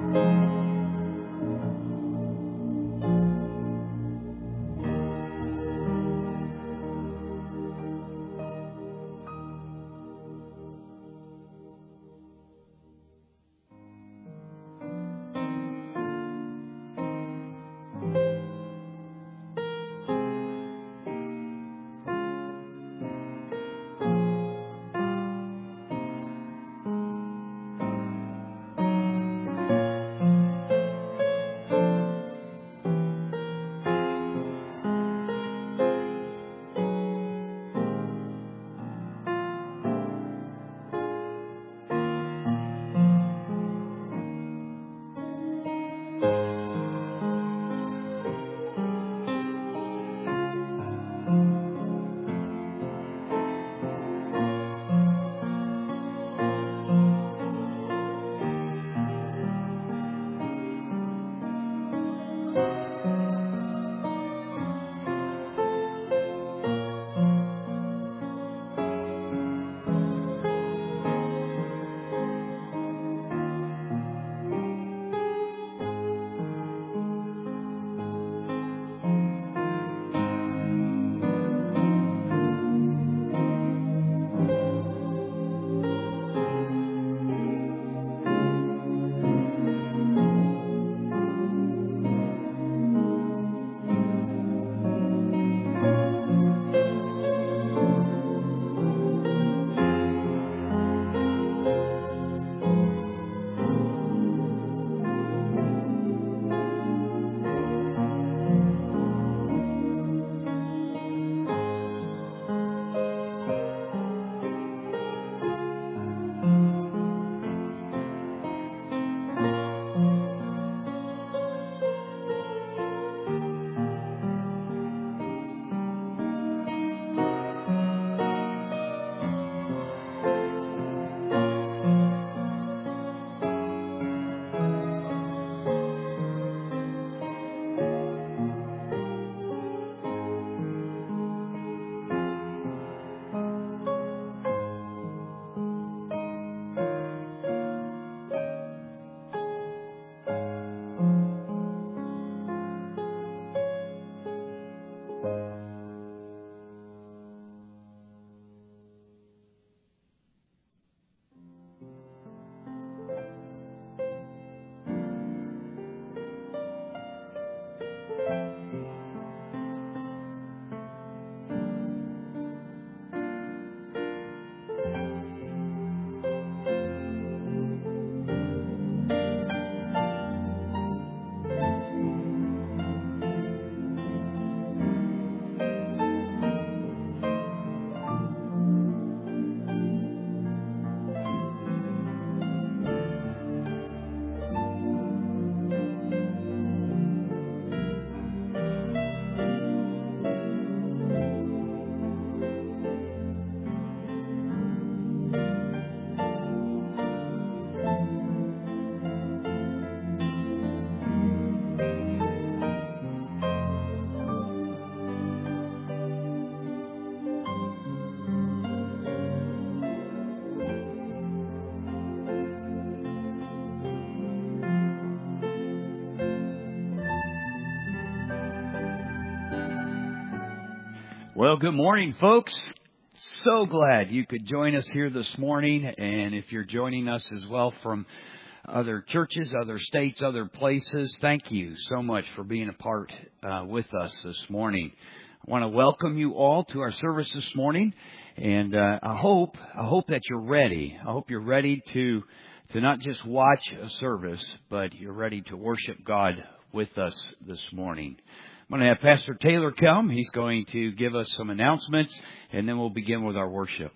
Well, good morning, folks. So glad you could join us here this morning. And if you're joining us as well from other churches, other states, other places, thank you so much for being a part with us this morning. I want to welcome you all to our service this morning. And I hope that you're ready. I hope you're ready to not just watch a service, but you're ready to worship God with us this morning. I'm going to have Pastor Taylor come. He's going to give us some announcements, and then we'll begin with our worship.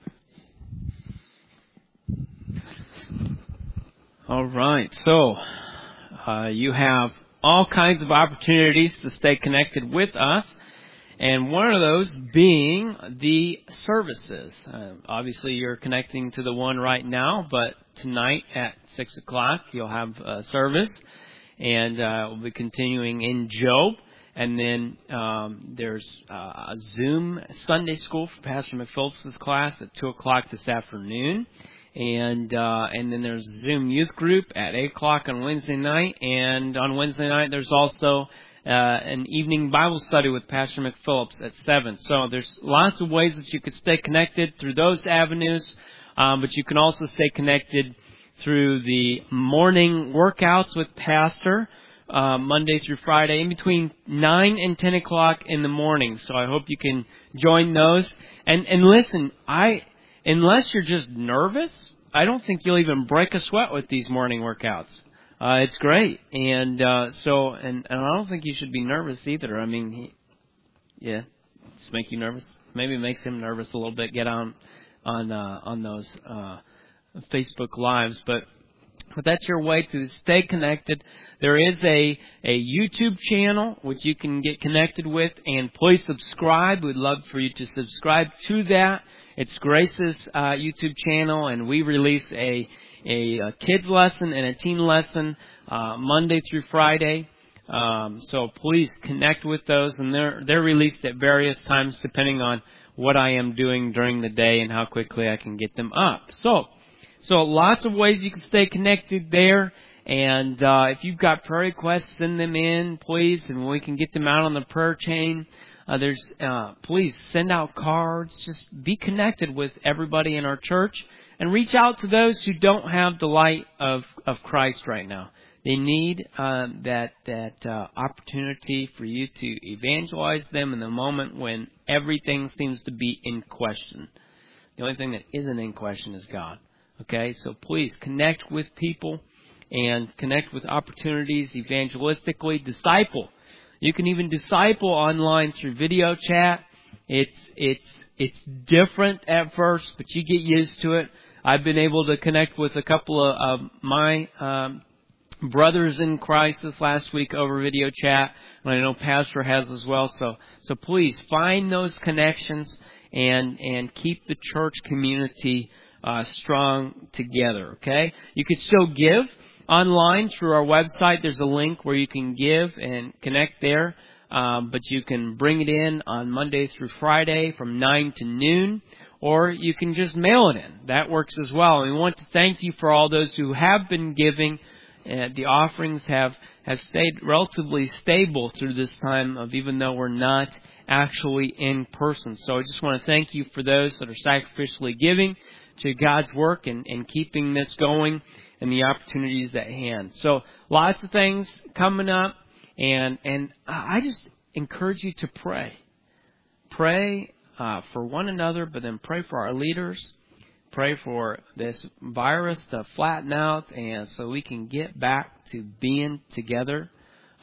All right. So, you have all kinds of opportunities to stay connected with us, and one of those being the services. Obviously, you're connecting to the one right now, but tonight at 6 o'clock, you'll have a service, and we'll be continuing in Job. And then there's a Zoom Sunday school for Pastor McPhillips' class at 2 o'clock this afternoon. And then there's a Zoom youth group at 8 o'clock on Wednesday night. And on Wednesday night, there's also an evening Bible study with Pastor McPhillips at 7. So there's lots of ways that you could stay connected through those avenues. But you can also stay connected through the morning workouts with Pastor, Monday through Friday, in between 9 and 10 o'clock in the morning. So I hope you can join those. And listen, unless you're just nervous, I don't think you'll even break a sweat with these morning workouts. It's great. And I don't think you should be nervous either. I mean, just make you nervous. Maybe it makes him nervous a little bit. Get on those Facebook Lives, but that's your way to stay connected. There is a YouTube channel which you can get connected with, and please subscribe. We'd love for you to subscribe to that. It's Grace's YouTube channel, and we release a kids lesson and a teen lesson Monday through Friday. So please connect with those, and they're released at various times depending on what I am doing during the day and how quickly I can get them up. So lots of ways you can stay connected there. And if you've got prayer requests, send them in, please, and we can get them out on the prayer chain. Please send out cards. Just be connected with everybody in our church, and reach out to those who don't have the light of Christ right now. They need that opportunity for you to evangelize them in the moment when everything seems to be in question. The only thing that isn't in question is God. Okay, so please connect with people and connect with opportunities evangelistically. Disciple. You can even disciple online through video chat. It's different at first, but you get used to it. I've been able to connect with a couple of my brothers in Christ this last week over video chat, and I know Pastor has as well. So please find those connections and keep the church community strong together. Okay, you can still give online through our website. There's a link where you can give and connect there, but you can bring it in on Monday through Friday from 9 to noon, or you can just mail it in. That works as well. And we want to thank you for all those who have been giving. The offerings have stayed relatively stable through this time of, even though we're not actually in person. So I just want to thank you for those that are sacrificially giving to God's work and keeping this going and the opportunities at hand. So lots of things coming up, and I just encourage you to pray. Pray for one another, but then pray for our leaders. Pray for this virus to flatten out, and so we can get back to being together.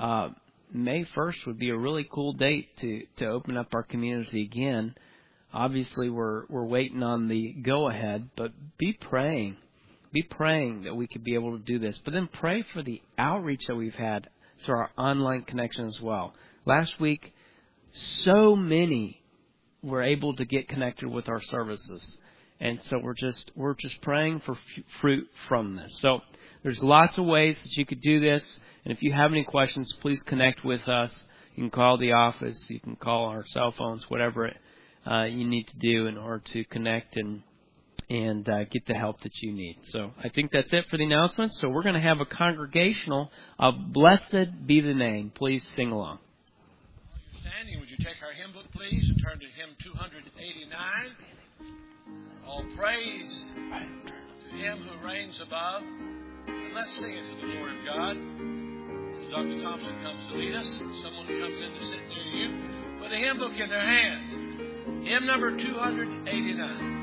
May 1st would be a really cool date to open up our community again. Obviously, we're waiting on the go-ahead, but be praying. Be praying that we could be able to do this. But then pray for the outreach that we've had through our online connection as well. Last week, so many were able to get connected with our services. And so we're just praying for fruit from this. So there's lots of ways that you could do this. And if you have any questions, please connect with us. You can call the office. You can call our cell phones, whatever you need to do in order to connect and get the help that you need. So I think that's it for the announcements. So we're going to have a congregational of Blessed Be the Name. Please sing along. While you're standing, would you take our hymn book, please, and turn to hymn 289. All praise to Him who reigns above. And let's sing it to the glory of God. As Dr. Thompson comes to lead us, someone comes in to sit near you, put a hymn book in their hand. Hymn number 289.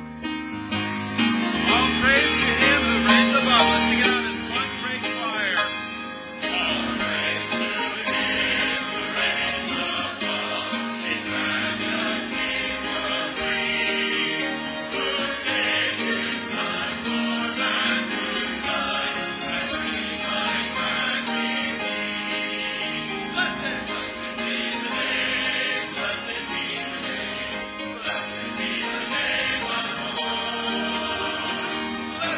All praise to Him who reigns above. Let's sing it out in one great choir. All praise to Him who reigns above. His majesty supreme, who gave His Son for man to die, that we might gladly be. Blessed be the name, blessed be the name, blessed be the name of the Lord.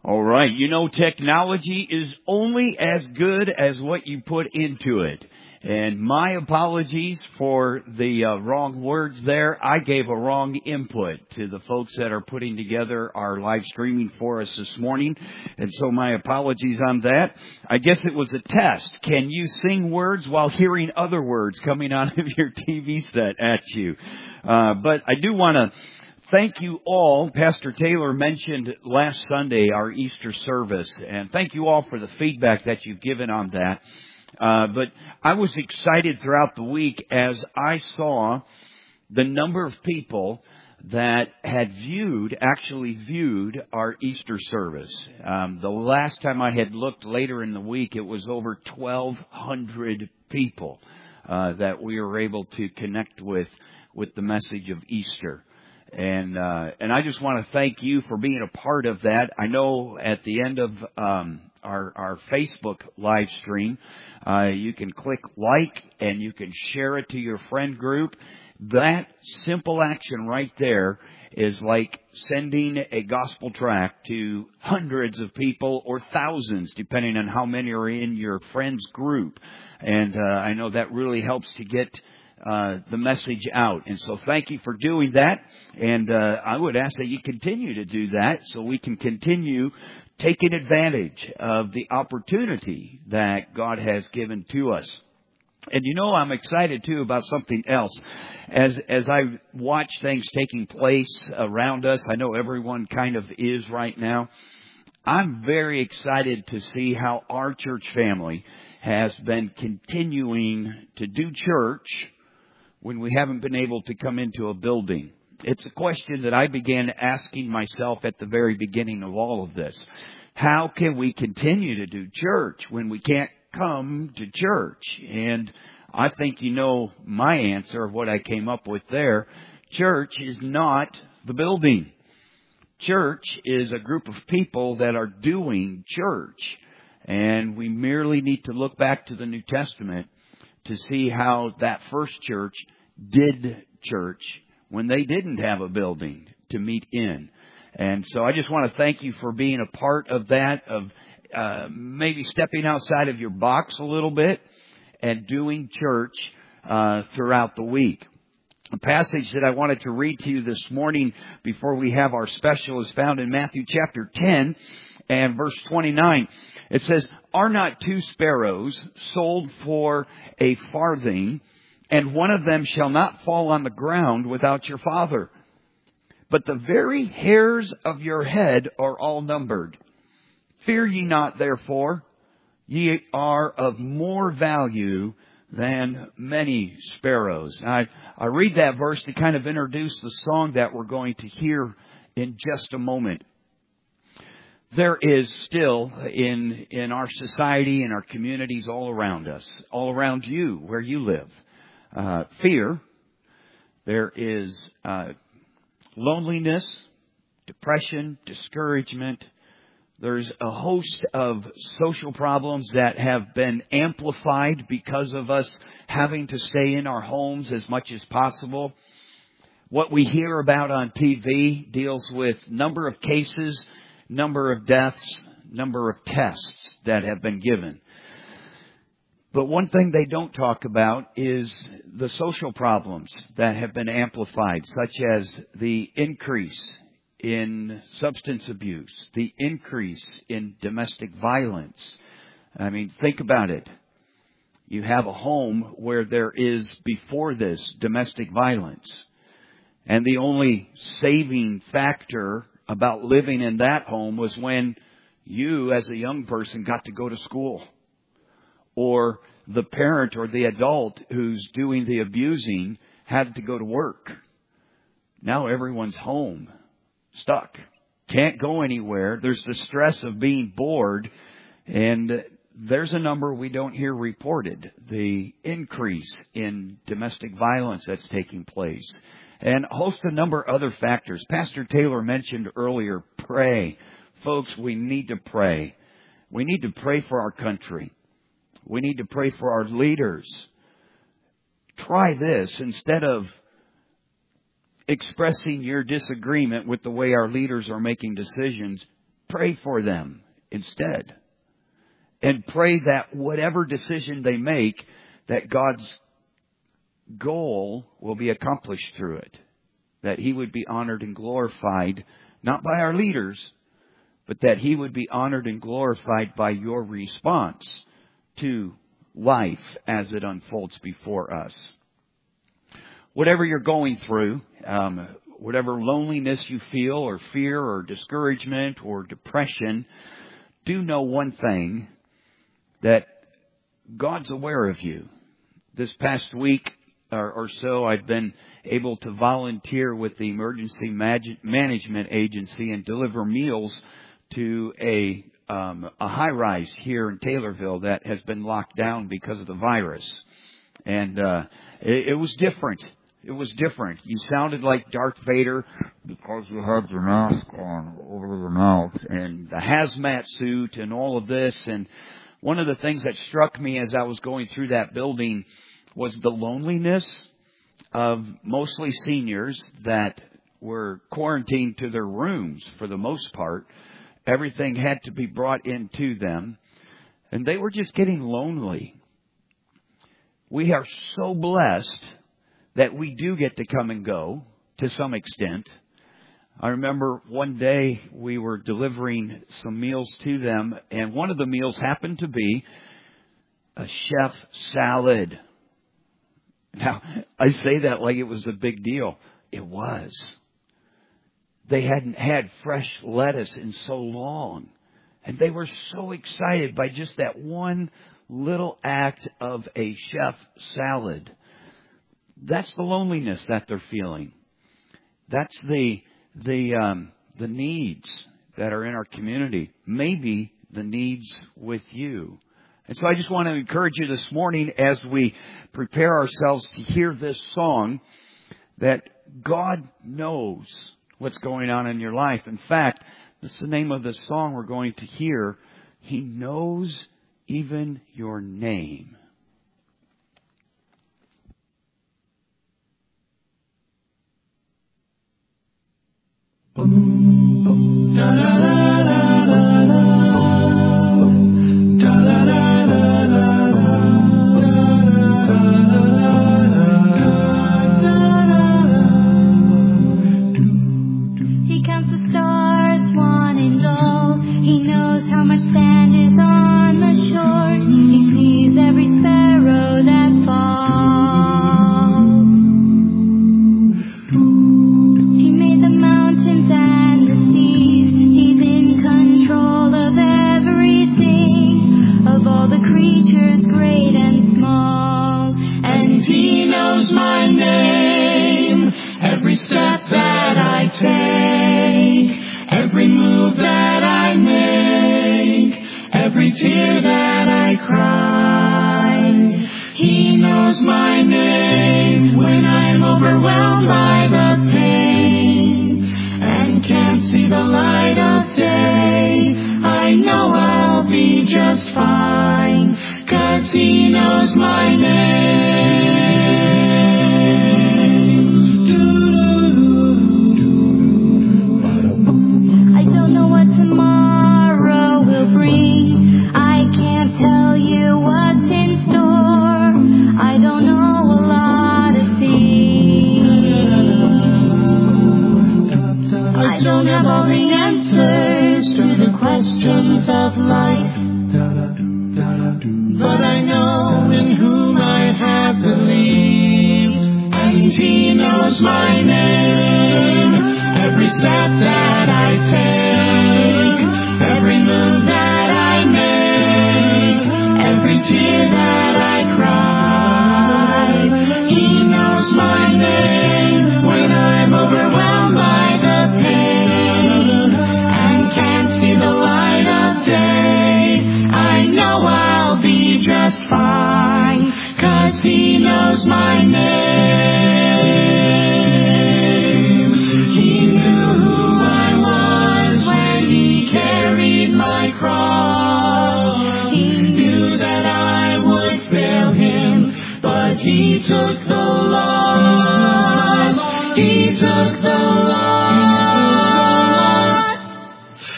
All right. You know, technology is only as good as what you put into it. And my apologies for the wrong words there. I gave a wrong input to the folks that are putting together our live streaming for us this morning. And so my apologies on that. I guess it was a test. Can you sing words while hearing other words coming out of your TV set at you? But I do want to thank you all. Pastor Taylor mentioned last Sunday our Easter service, and thank you all for the feedback that you've given on that. But I was excited throughout the week as I saw the number of people that had actually viewed our Easter service. The last time I had looked later in the week, it was over 1,200 people that we were able to connect with the message of Easter. And I just want to thank you for being a part of that. I know at the end of our Facebook live stream, you can click like and you can share it to your friend group. That simple action right there is like sending a gospel tract to hundreds of people or thousands, depending on how many are in your friend's group. And I know that really helps to get the message out. And so thank you for doing that. And I would ask that you continue to do that so we can continue taking advantage of the opportunity that God has given to us. And you know, I'm excited too about something else. As I watch things taking place around us, I know everyone kind of is right now. I'm very excited to see how our church family has been continuing to do church when we haven't been able to come into a building. It's a question that I began asking myself at the very beginning of all of this. How can we continue to do church when we can't come to church? And I think you know my answer of what I came up with there. Church is not the building. Church is a group of people that are doing church. And we merely need to look back to the New Testament to see how that first church did church when they didn't have a building to meet in. And so I just want to thank you for being a part of that, of maybe stepping outside of your box a little bit and doing church throughout the week. A passage that I wanted to read to you this morning before we have our special is found in Matthew chapter 10 and verse 29. It says, "Are not 2 sparrows sold for a farthing, and one of them shall not fall on the ground without your Father? But the very hairs of your head are all numbered. Fear ye not, therefore, ye are of more value than many sparrows." I read that verse to kind of introduce the song that we're going to hear in just a moment. There is still in our society, in our communities all around us, all around you, where you live, fear. There is loneliness, depression, discouragement. There's a host of social problems that have been amplified because of us having to stay in our homes as much as possible. What we hear about on TV deals with number of cases, number of deaths, number of tests that have been given. But one thing they don't talk about is the social problems that have been amplified, such as the increase in substance abuse, the increase in domestic violence. I mean, think about it. You have a home where there is, before this, domestic violence. And the only saving factor about living in that home was when you, as a young person, got to go to school. Or the parent or the adult who's doing the abusing had to go to work. Now everyone's home, stuck, can't go anywhere. There's the stress of being bored, and there's a number we don't hear reported, the increase in domestic violence that's taking place, and a host of number of other factors. Pastor Taylor mentioned earlier, pray. Folks, we need to pray. We need to pray for our country. We need to pray for our leaders. Try this. Instead of expressing your disagreement with the way our leaders are making decisions, pray for them instead. And pray that whatever decision they make, that God's goal will be accomplished through it. That He would be honored and glorified, not by our leaders, but that He would be honored and glorified by your response to life as it unfolds before us. Whatever you're going through, whatever loneliness you feel, or fear, or discouragement, or depression, do know one thing, that God's aware of you. This past week or so, I've been able to volunteer with the Emergency Management Agency and deliver meals to a high-rise here in Taylorville that has been locked down because of the virus. And it was different. It was different. You sounded like Darth Vader because you had your mask on over your mouth and the hazmat suit and all of this. And one of the things that struck me as I was going through that building was the loneliness of mostly seniors that were quarantined to their rooms for the most part. Everything had to be brought into them, and they were just getting lonely. We are so blessed that we do get to come and go to some extent. I remember one day we were delivering some meals to them, and one of the meals happened to be a chef salad. Now, I say that like it was a big deal. It was. They hadn't had fresh lettuce in so long. And they were so excited by just that one little act of a chef salad. That's the loneliness that they're feeling. That's the needs that are in our community. Maybe the needs with you. And so I just want to encourage you this morning as we prepare ourselves to hear this song that God knows what's going on in your life. In fact, that's the name of the song we're going to hear. He knows even your name. He counts the stars, one and all. He knows how much sand is on the shore. He sees every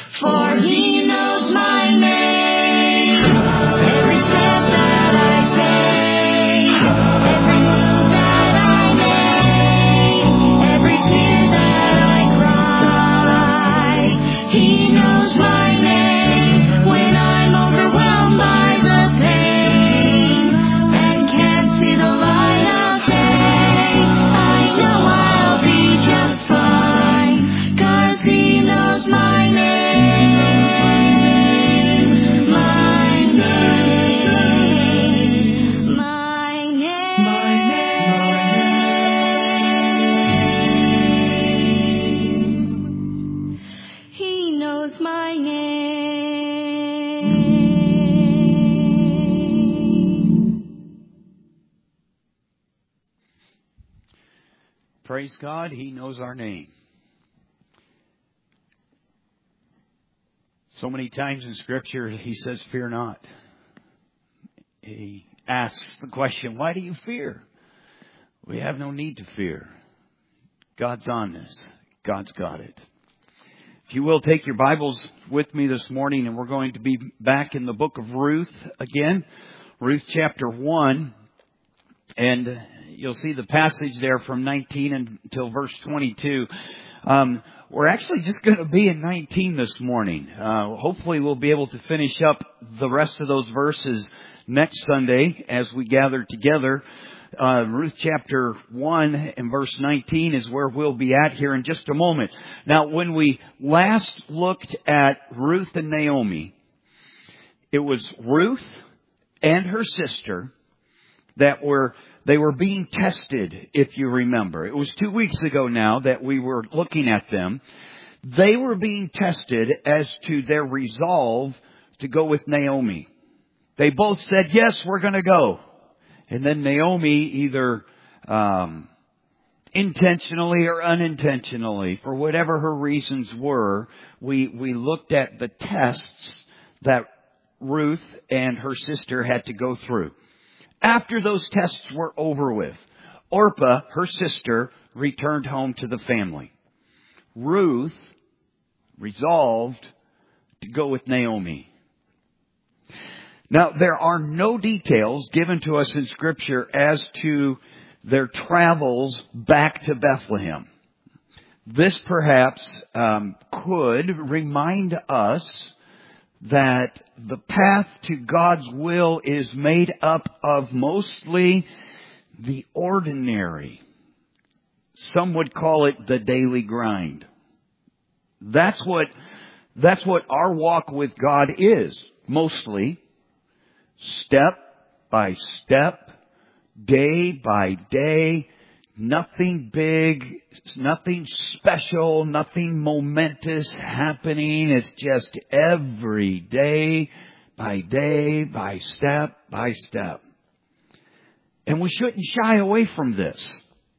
For He knows my name. Every step that I take, every move that I make, every tear that I cry. He knows my name when I'm overwhelmed by the pain and can't see the light of day. I know I'll be just fine, 'cause He knows my name, my name, my name, my name. He knows my name. Praise God, He knows our name. So many times in Scripture, He says, fear not. He asks the question, why do you fear? We have no need to fear. God's on this. God's got it. If you will, take your Bibles with me this morning, and we're going to be back in the book of Ruth again. Ruth chapter 1. And you'll see the passage there from 19 until verse 22. We're actually just going to be in 19 this morning. Hopefully we'll be able to finish up the rest of those verses next Sunday as we gather together. Ruth chapter 1 and verse 19 is where we'll be at here in just a moment. Now, when we last looked at Ruth and Naomi, it was Ruth and her sister they were being tested, if you remember. It was 2 weeks ago now that we were looking at them. They were being tested as to their resolve to go with Naomi. They both said, yes, we're going to go. And then Naomi, either intentionally or unintentionally, for whatever her reasons were, we looked at the tests that Ruth and her sister had to go through. After those tests were over with, Orpah, her sister, returned home to the family. Ruth resolved to go with Naomi. Now, there are no details given to us in Scripture as to their travels back to Bethlehem. This perhaps could remind us that the path to God's will is made up of mostly the ordinary. Some would call it the daily grind. That's what our walk with God is, mostly. Step by step, day by day, nothing big, nothing special, nothing momentous happening. It's just every day, by step by step. And we shouldn't shy away from this.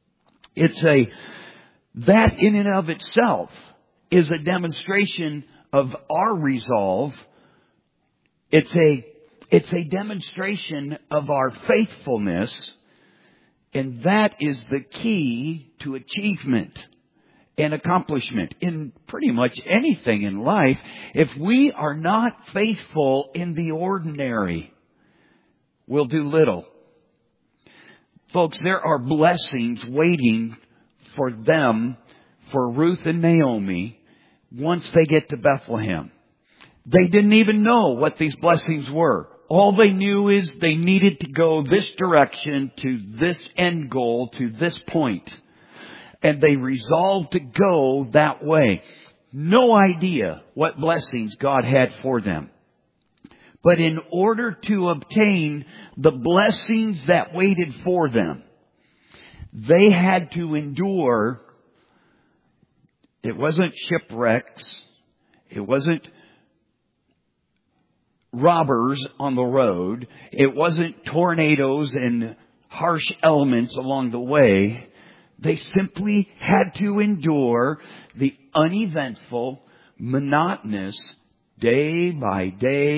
That in and of itself is a demonstration of our resolve. It's a demonstration of our faithfulness. And that is the key to achievement and accomplishment in pretty much anything in life. If we are not faithful in the ordinary, we'll do little. Folks, there are blessings waiting for them, for Ruth and Naomi, once they get to Bethlehem. They didn't even know what these blessings were. All they knew is they needed to go this direction to this end goal, to this point. And they resolved to go that way. No idea what blessings God had for them. But in order to obtain the blessings that waited for them, they had to endure. It wasn't shipwrecks. It wasn't robbers on the road. It wasn't tornadoes and harsh elements along the way. They simply had to endure the uneventful, monotonous, day by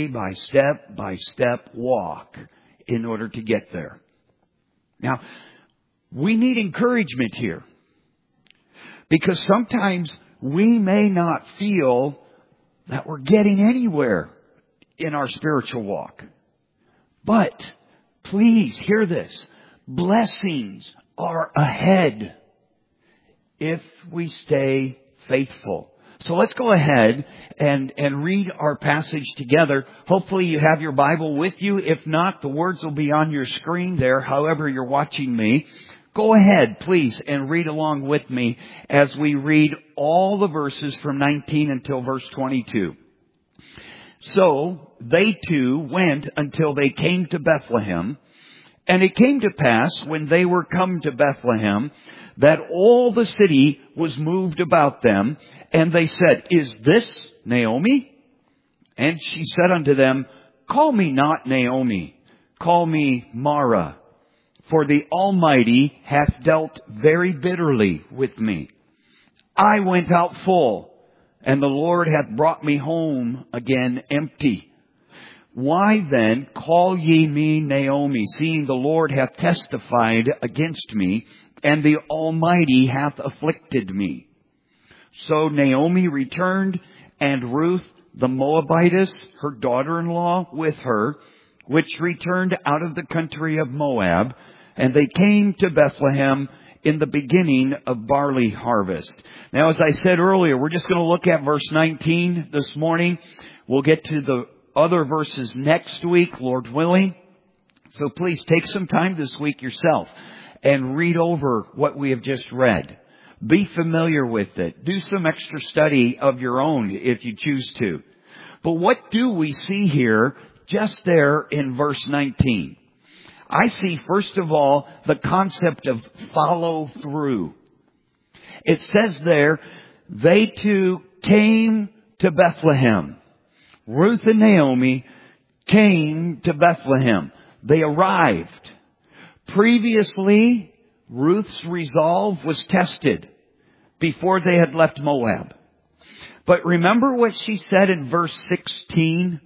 step walk in order to get there. Now, we need encouragement here, because sometimes we may not feel that we're getting anywhere in our spiritual walk. But please hear this. Blessings are ahead if we stay faithful. So let's go ahead and read our passage together. Hopefully you have your Bible with you. If not, the words will be on your screen there, however you're watching me. Go ahead, please, and read along with me as we read all the verses from 19 until verse 22. So they too went until they came to Bethlehem. And it came to pass, when they were come to Bethlehem, that all the city was moved about them. And they said, Is this Naomi? And she said unto them, Call me not Naomi, call me Mara. For the Almighty hath dealt very bitterly with me. I went out full, and the Lord hath brought me home again empty. Why then call ye me Naomi, seeing the Lord hath testified against me, and the Almighty hath afflicted me? So Naomi returned, and Ruth the Moabitess, her daughter-in-law, with her, which returned out of the country of Moab, and they came to Bethlehem in the beginning of barley harvest. Now, as I said earlier, we're just going to look at verse 19 this morning. We'll get to the other verses next week, Lord willing. So please take some time this week yourself and read over what we have just read. Be familiar with it. Do some extra study of your own if you choose to. But what do we see here just there in verse 19? I see, first of all, the concept of follow through. It says there, they too came to Bethlehem. Ruth and Naomi came to Bethlehem. They arrived. Previously, Ruth's resolve was tested before they had left Moab. But remember what she said in verse 16?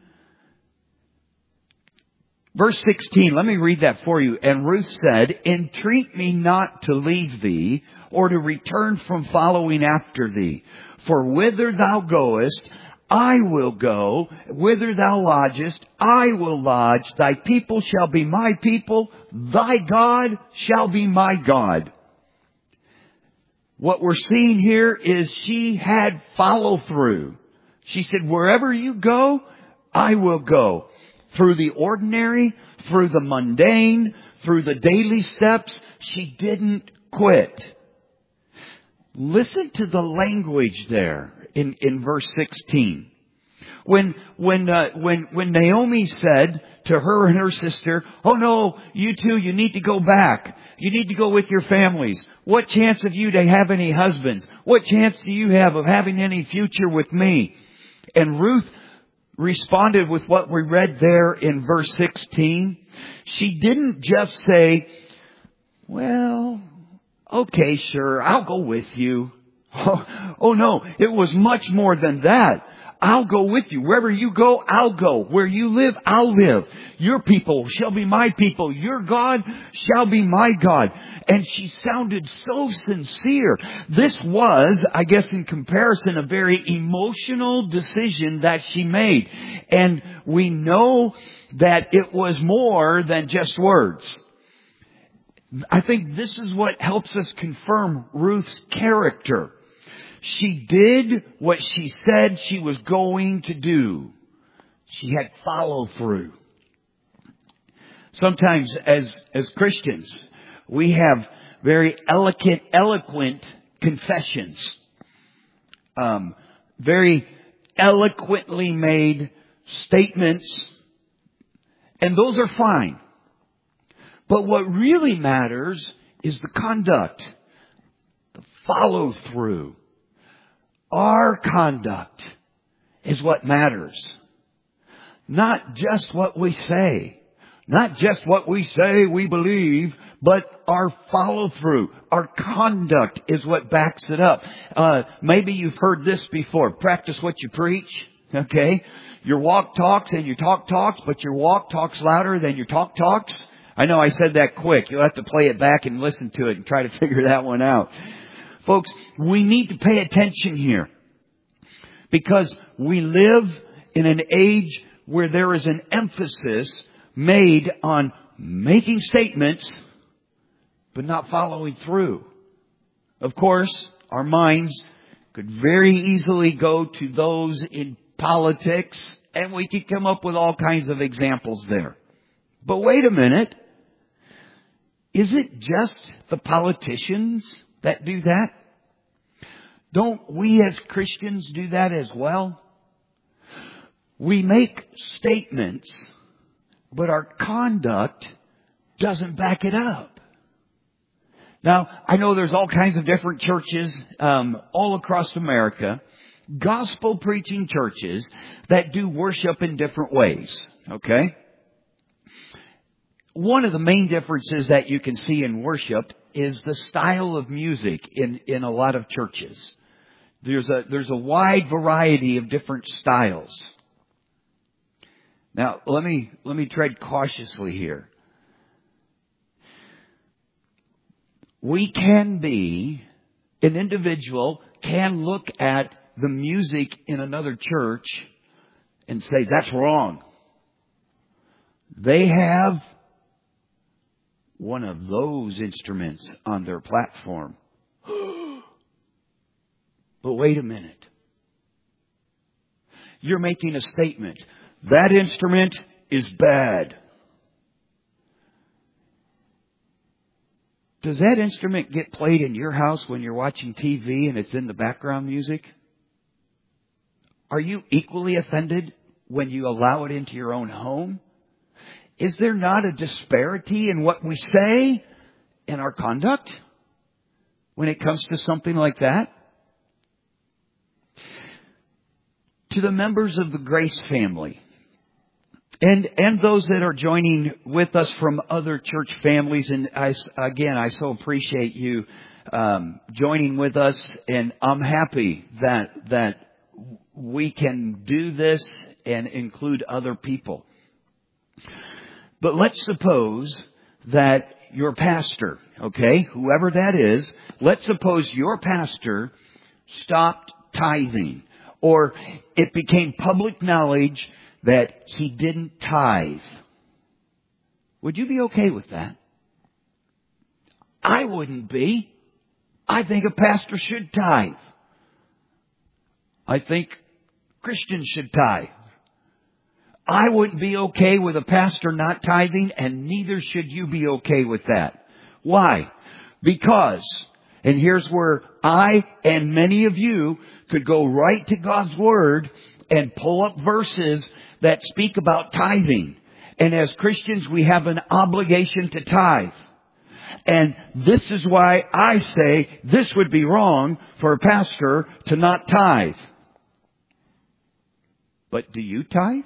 Verse 16, let me read that for you. And Ruth said, Entreat me not to leave thee, or to return from following after thee. For whither thou goest, I will go. Whither thou lodgest, I will lodge. Thy people shall be my people. Thy God shall be my God. What we're seeing here is she had follow through. She said, wherever you go, I will go. Through the ordinary, through the mundane, through the daily steps, she didn't quit. Listen to the language there in verse 16. When Naomi said to her and her sister, oh no, you two, you need to go back. You need to go with your families. What chance have you to have any husbands? What chance do you have of having any future with me? And Ruth responded with what we read there in verse 16. She didn't just say, well, okay, sure, I'll go with you. Oh no, it was much more than that. I'll go with you. Wherever you go, I'll go. Where you live, I'll live. Your people shall be my people. Your God shall be my God. And she sounded so sincere. This was, I guess in comparison, a very emotional decision that she made. And we know that it was more than just words. I think this is what helps us confirm Ruth's character. She did what she said she was going to do. She had follow through. Sometimes as Christians, we have very eloquent confessions. Very eloquently made statements. And those are fine. But what really matters is the conduct, the follow through. Our conduct is what matters. Not just what we say. Not just what we say we believe, but our follow through. Our conduct is what backs it up. Maybe you've heard this before. Practice what you preach. Okay? Your walk talks and your talk talks, but your walk talks louder than your talk talks. I know I said that quick. You'll have to play it back and listen to it and try to figure that one out. Folks, we need to pay attention here. Because we live in an age where there is an emphasis made on making statements, but not following through. Of course, our minds could very easily go to those in politics, and we could come up with all kinds of examples there. But wait a minute. Is it just the politicians that do that? Don't we as Christians do that as well? We make statements, but our conduct doesn't back it up. Now, I know there's all kinds of different churches all across America, gospel preaching churches that do worship in different ways, okay? One of the main differences that you can see in worship is the style of music in a lot of churches. There's a wide variety of different styles. Now, let me tread cautiously here. An individual can look at the music in another church and say, that's wrong. They have one of those instruments on their platform. But wait a minute. You're making a statement. That instrument is bad. Does that instrument get played in your house when you're watching TV and it's in the background music? Are you equally offended when you allow it into your own home? Is there not a disparity in what we say and our conduct when it comes to something like that? To the members of the Grace family, and those that are joining with us from other church families, and I so appreciate you joining with us, and I'm happy that we can do this and include other people. But let's suppose that your pastor, okay, whoever that is, let's suppose your pastor stopped tithing, or it became public knowledge that he didn't tithe. Would you be okay with that? I wouldn't be. I think a pastor should tithe. I think Christians should tithe. I wouldn't be okay with a pastor not tithing, and neither should you be okay with that. Why? Because, and here's where I and many of you could go right to God's Word and pull up verses that speak about tithing. And as Christians, we have an obligation to tithe. And this is why I say this would be wrong for a pastor to not tithe. But do you tithe?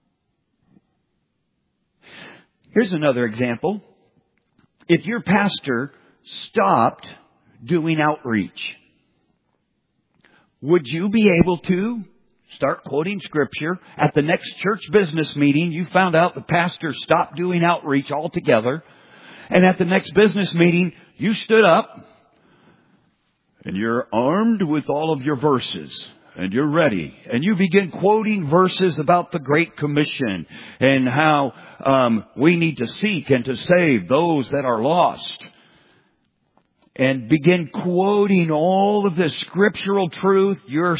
Here's another example. If your pastor stopped doing outreach, would you be able to start quoting Scripture? At the next church business meeting, you found out the pastor stopped doing outreach altogether. And at the next business meeting, you stood up and you're armed with all of your verses. And you're ready. And you begin quoting verses about the Great Commission and how we need to seek and to save those that are lost. And begin quoting all of the scriptural truth, your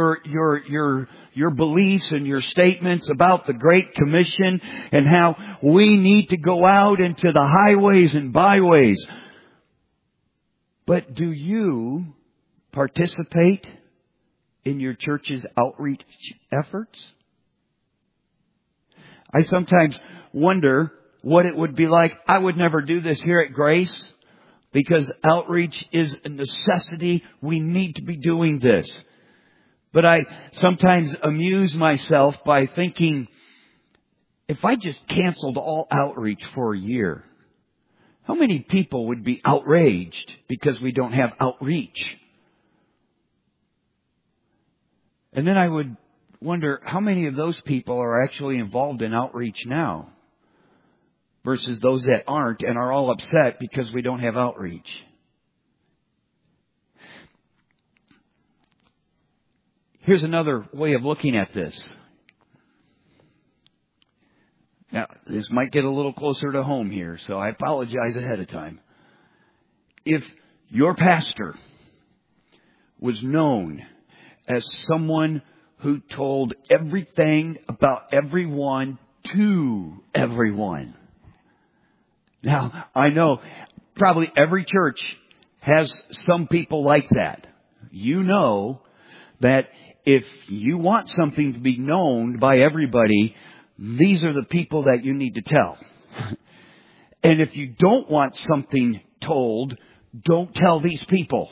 beliefs and your statements about the Great Commission and how we need to go out into the highways and byways. But do you participate in your church's outreach efforts? I sometimes wonder what it would be like. I would never do this here at Grace because outreach is a necessity. We need to be doing this. But I sometimes amuse myself by thinking, if I just canceled all outreach for a year, how many people would be outraged because we don't have outreach? And then I would wonder how many of those people are actually involved in outreach now versus those that aren't and are all upset because we don't have outreach. Here's another way of looking at this. Now, this might get a little closer to home here, so I apologize ahead of time. If your pastor was known as someone who told everything about everyone to everyone. Now, I know probably every church has some people like that. You know that if you want something to be known by everybody, these are the people that you need to tell. And if you don't want something told, don't tell these people.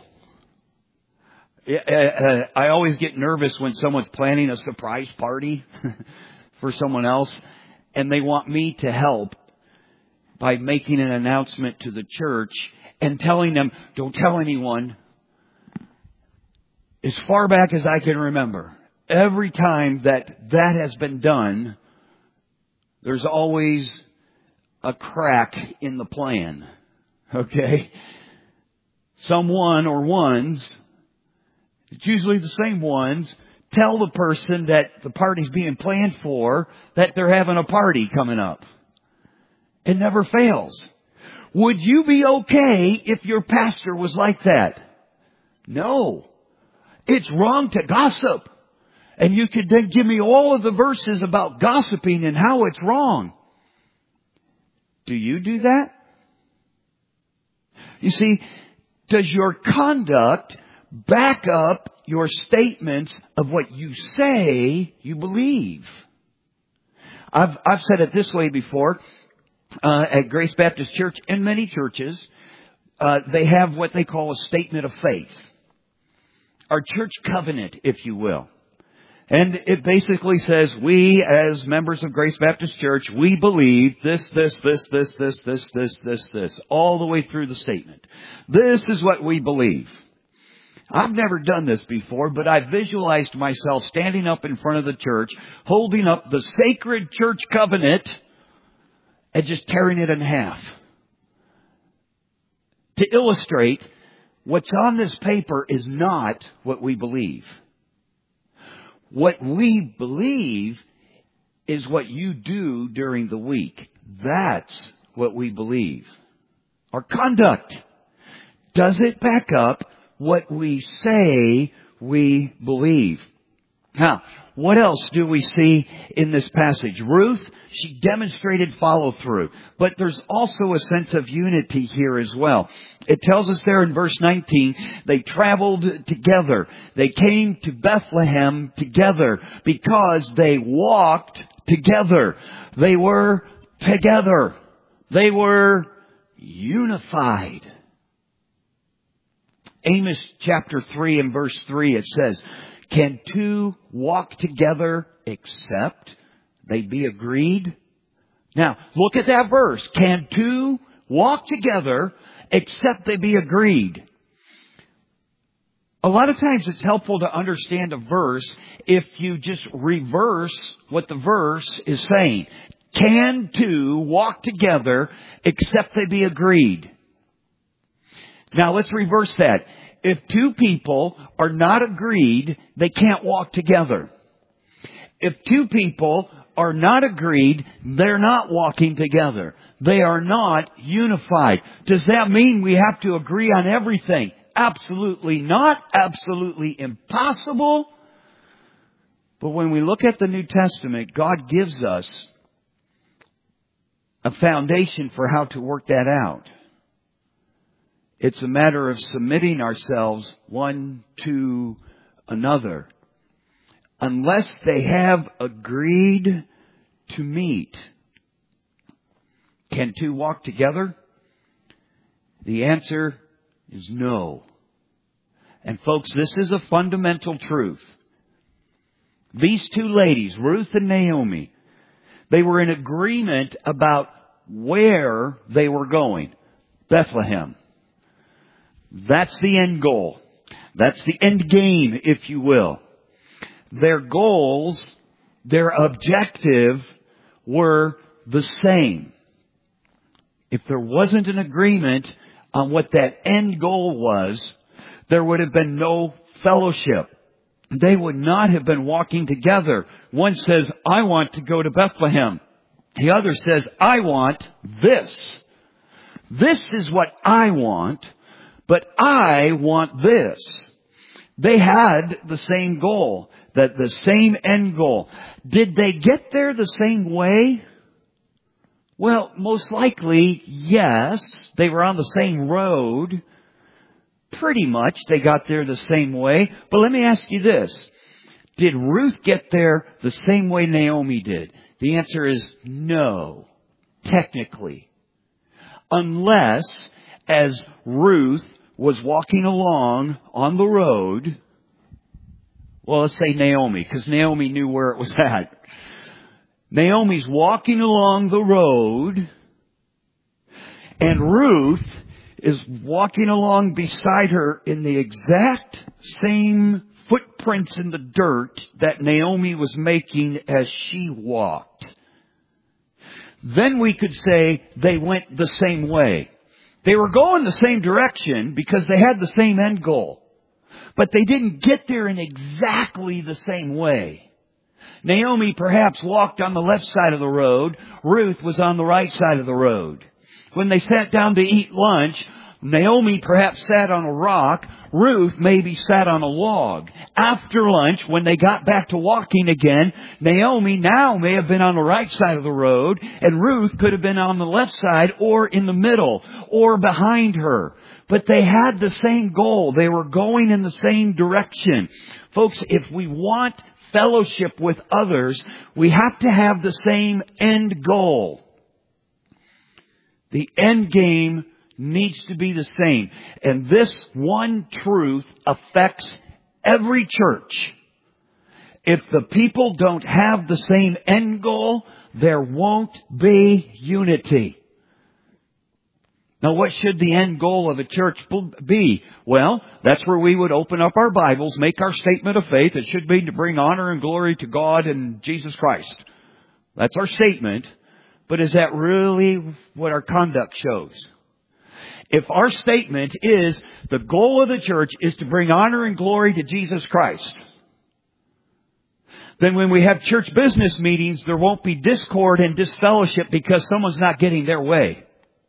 I always get nervous when someone's planning a surprise party for someone else and they want me to help by making an announcement to the church and telling them, don't tell anyone. As far back as I can remember, every time that has been done, there's always a crack in the plan. Okay? Someone or ones, it's usually the same ones, tell the person that the party's being planned for that they're having a party coming up. It never fails. Would you be okay if your pastor was like that? No. It's wrong to gossip. And you could then give me all of the verses about gossiping and how it's wrong. Do you do that? You see, does your conduct back up your statements of what you say you believe? I've said it this way before. At Grace Baptist Church and many churches, they have what they call a statement of faith. Our church covenant, if you will. And it basically says, we as members of Grace Baptist Church, we believe this, all the way through the statement. This is what we believe. I've never done this before, but I visualized myself standing up in front of the church, holding up the sacred church covenant, and just tearing it in half. To illustrate, what's on this paper is not what we believe. What we believe is what you do during the week. That's what we believe. Our conduct. Does it back up what we say we believe? Now, what else do we see in this passage? Ruth, she demonstrated follow-through. But there's also a sense of unity here as well. It tells us there in verse 19, they traveled together. They came to Bethlehem together because they walked together. They were together. They were unified. Amos chapter 3 and verse 3, it says, can two walk together except they be agreed? Now, look at that verse. Can two walk together except they be agreed? A lot of times it's helpful to understand a verse if you just reverse what the verse is saying. Can two walk together except they be agreed? Now, let's reverse that. If two people are not agreed, they can't walk together. If two people are not agreed, they're not walking together. They are not unified. Does that mean we have to agree on everything? Absolutely not. Absolutely impossible. But when we look at the New Testament, God gives us a foundation for how to work that out. It's a matter of submitting ourselves one to another. Unless they have agreed to meet. Can two walk together? The answer is no. And folks, this is a fundamental truth. These two ladies, Ruth and Naomi, they were in agreement about where they were going. Bethlehem. That's the end goal. That's the end game, if you will. Their goals, their objective were the same. If there wasn't an agreement on what that end goal was, there would have been no fellowship. they would not have been walking together. One says, I want to go to Bethlehem. The other says, I want this. This is what I want, but I want this. They had the same goal, the same end goal. Did they get there the same way? Well, most likely, yes. They were on the same road. Pretty much, they got there the same way. But let me ask you this. Did Ruth get there the same way Naomi did? The answer is no, technically. Unless, as Ruth was walking along on the road, well, let's say Naomi, because Naomi knew where it was at. Naomi's walking along the road, and Ruth is walking along beside her in the exact same footprints in the dirt that Naomi was making as she walked. Then we could say they went the same way. They were going the same direction because they had the same end goal. But they didn't get there in exactly the same way. Naomi perhaps walked on the left side of the road. Ruth was on the right side of the road. When they sat down to eat lunch, Naomi perhaps sat on a rock. Ruth maybe sat on a log. After lunch, when they got back to walking again, Naomi now may have been on the right side of the road, and Ruth could have been on the left side or in the middle or behind her. But they had the same goal. They were going in the same direction. Folks, if we want fellowship with others, we have to have the same end goal. The end game needs to be the same. And this one truth affects every church. If the people don't have the same end goal, there won't be unity. Now, what should the end goal of a church be? Well, that's where we would open up our Bibles, make our statement of faith. It should be to bring honor and glory to God and Jesus Christ. That's our statement. But is that really what our conduct shows? If our statement is the goal of the church is to bring honor and glory to Jesus Christ, then when we have church business meetings, there won't be discord and disfellowship because someone's not getting their way.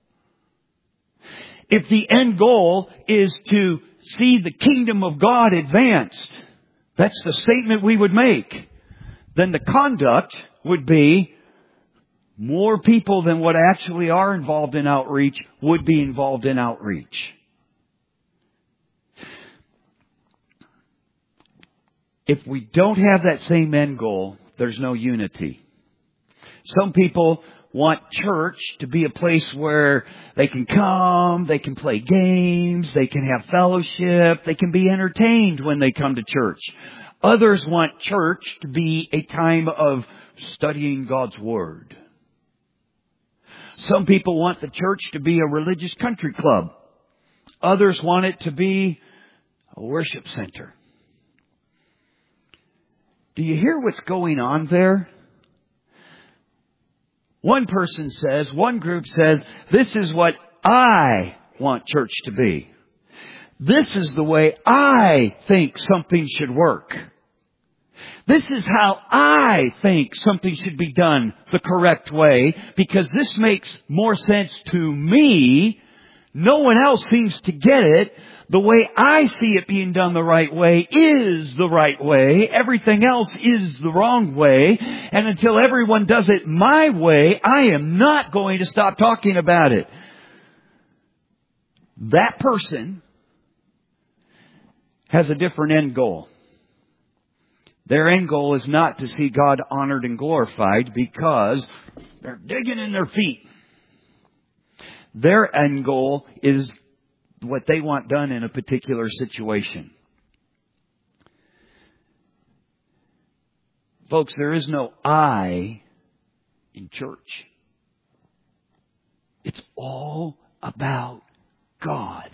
If the end goal is to see the kingdom of God advanced, that's the statement we would make, then the conduct would be more people than what actually are involved in outreach would be involved in outreach. If we don't have that same end goal, there's no unity. Some people want church to be a place where they can come, they can play games, they can have fellowship, they can be entertained when they come to church. Others want church to be a time of studying God's Word. Some people want the church to be a religious country club. Others want it to be a worship center. Do you hear what's going on there? One person says, one group says, this is what I want church to be. This is the way I think something should work. This is how I think something should be done the correct way, because this makes more sense to me. No one else seems to get it. The way I see it being done the right way is the right way. Everything else is the wrong way. And until everyone does it my way, I am not going to stop talking about it. That person has a different end goal. Their end goal is not to see God honored and glorified because they're digging in their feet. Their end goal is what they want done in a particular situation. Folks, there is no I in church. It's all about God.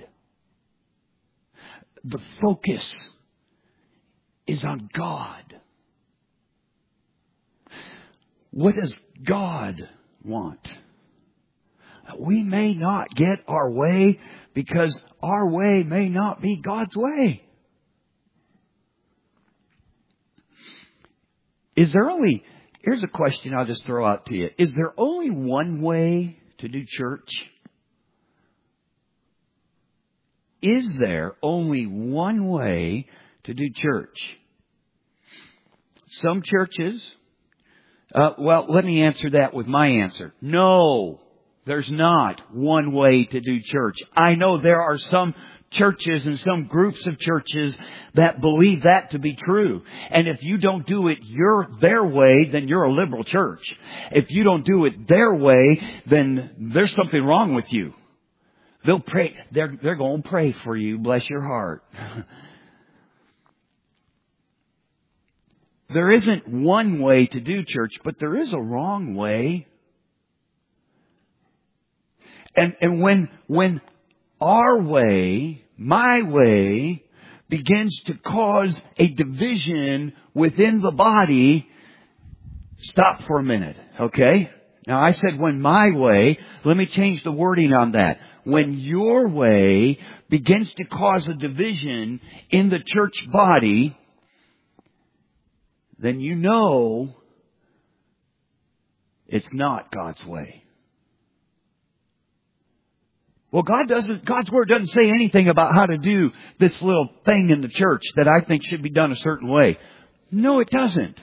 The focus is on God. What does God want? We may not get our way because our way may not be God's way. here's a question I'll just throw out to you. Is there only one way to do church? Is there only one way to do church? Some churches, let me answer that with my answer. No, there's not one way to do church. I know there are some churches and some groups of churches that believe that to be true. And if you don't do it their way, then you're a liberal church. If you don't do it their way, then there's something wrong with you. They'll pray. They're going to pray for you. Bless your heart. There isn't one way to do church, but there is a wrong way. And when our way, my way, begins to cause a division within the body, stop for a minute, okay? Now I said when my way, let me change the wording on that. When your way begins to cause a division in the church body, then you know it's not God's way. Well, God's Word doesn't say anything about how to do this little thing in the church that I think should be done a certain way. No, it doesn't.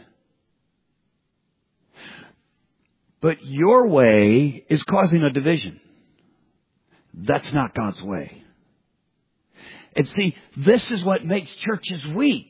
But your way is causing a division. That's not God's way. And see, this is what makes churches weak.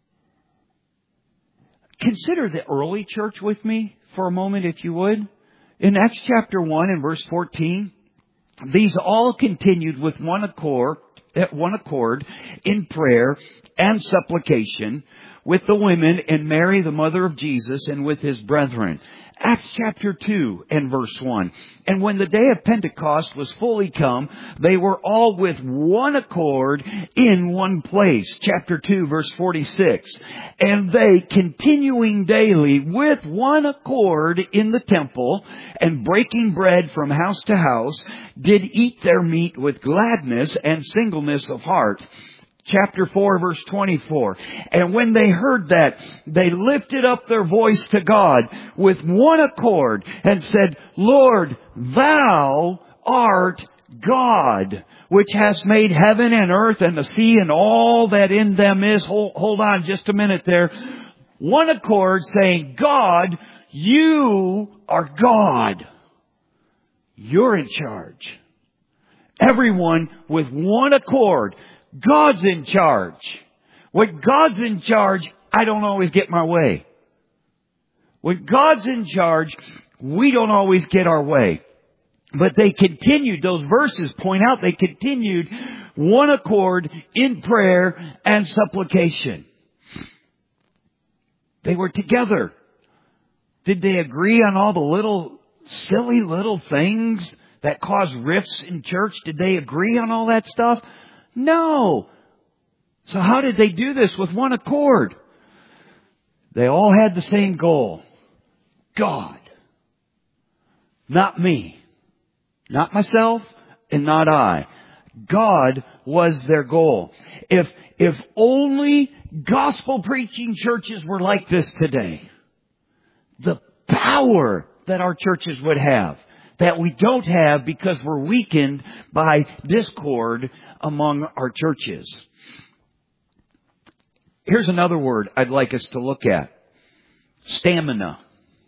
Consider the early church with me for a moment, if you would. In Acts chapter 1 and verse 14, these all continued with one accord in prayer and supplication with the women and Mary, the mother of Jesus, and with his brethren. Acts chapter 2 and verse 1. And when the day of Pentecost was fully come, they were all with one accord in one place. Chapter 2 verse 46. And they, continuing daily with one accord in the temple and breaking bread from house to house, did eat their meat with gladness and singleness of heart. Chapter 4 verse 24. And when they heard that, they lifted up their voice to God with one accord and said, Lord, thou art God, which hast made heaven and earth and the sea and all that in them is. Hold on just a minute there. One accord saying, God, you are God. You're in charge. Everyone with one accord. God's in charge. When God's in charge, I don't always get my way. When God's in charge, we don't always get our way. But they continued, those verses point out, they continued one accord in prayer and supplication. They were together. Did they agree on all the silly little things that cause rifts in church? Did they agree on all that stuff? No. So how did they do this with one accord? They all had the same goal. God. Not me. Not myself and not I. God was their goal. If only gospel preaching churches were like this today, the power that our churches would have, that we don't have because we're weakened by discord among our churches. Here's another word I'd like us to look at. Stamina.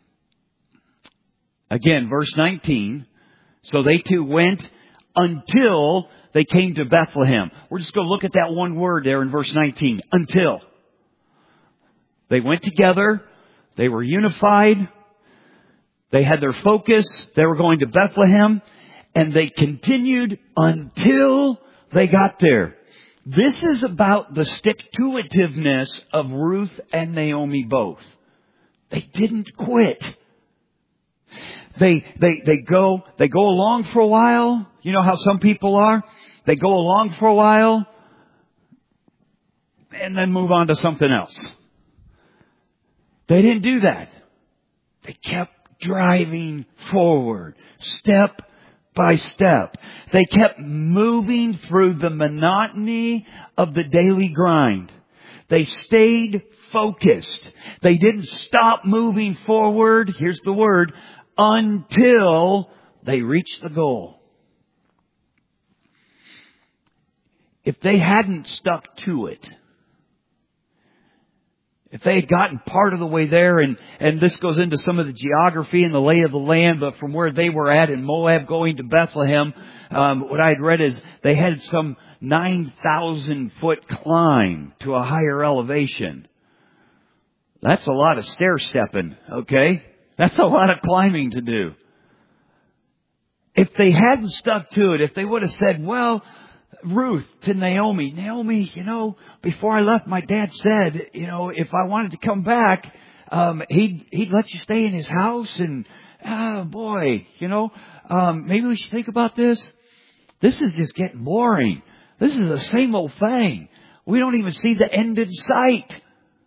Again, verse 19. So they two went until they came to Bethlehem. We're just going to look at that one word there in verse 19. Until. They went together. They were unified. They had their focus. They were going to Bethlehem. And they continued until they got there. This is about the stick-to-itiveness of Ruth and Naomi both. They didn't quit. They go along for a while. You know how some people are? They go along for a while and then move on to something else. They didn't do that. They kept driving forward, step by step. They kept moving through the monotony of the daily grind. They stayed focused. They didn't stop moving forward, here's the word, until they reached the goal. If they hadn't stuck to it, if they had gotten part of the way there, and this goes into some of the geography and the lay of the land, but from where they were at in Moab going to Bethlehem, what I had read is they had some 9,000 foot climb to a higher elevation. That's a lot of stair stepping, okay? That's a lot of climbing to do. If they hadn't stuck to it, if they would have said, well, Ruth to Naomi, before I left, my dad said, if I wanted to come back, he'd let you stay in his house, and maybe we should think about this. This is just getting boring. This is the same old thing. We don't even see the end in sight.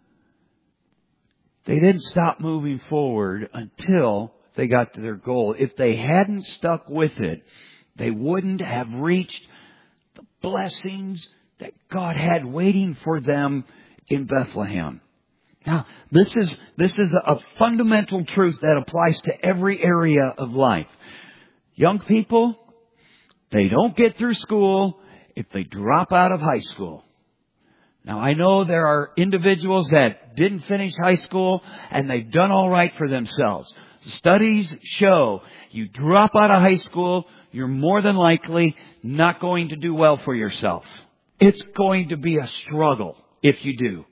They didn't stop moving forward until they got to their goal. If they hadn't stuck with it, they wouldn't have reached the blessings that God had waiting for them in Bethlehem. Now, this is a fundamental truth that applies to every area of life. Young people, they don't get through school if they drop out of high school. Now, I know there are individuals that didn't finish high school and they've done all right for themselves. Studies show you drop out of high school, you're more than likely not going to do well for yourself. It's going to be a struggle if you do.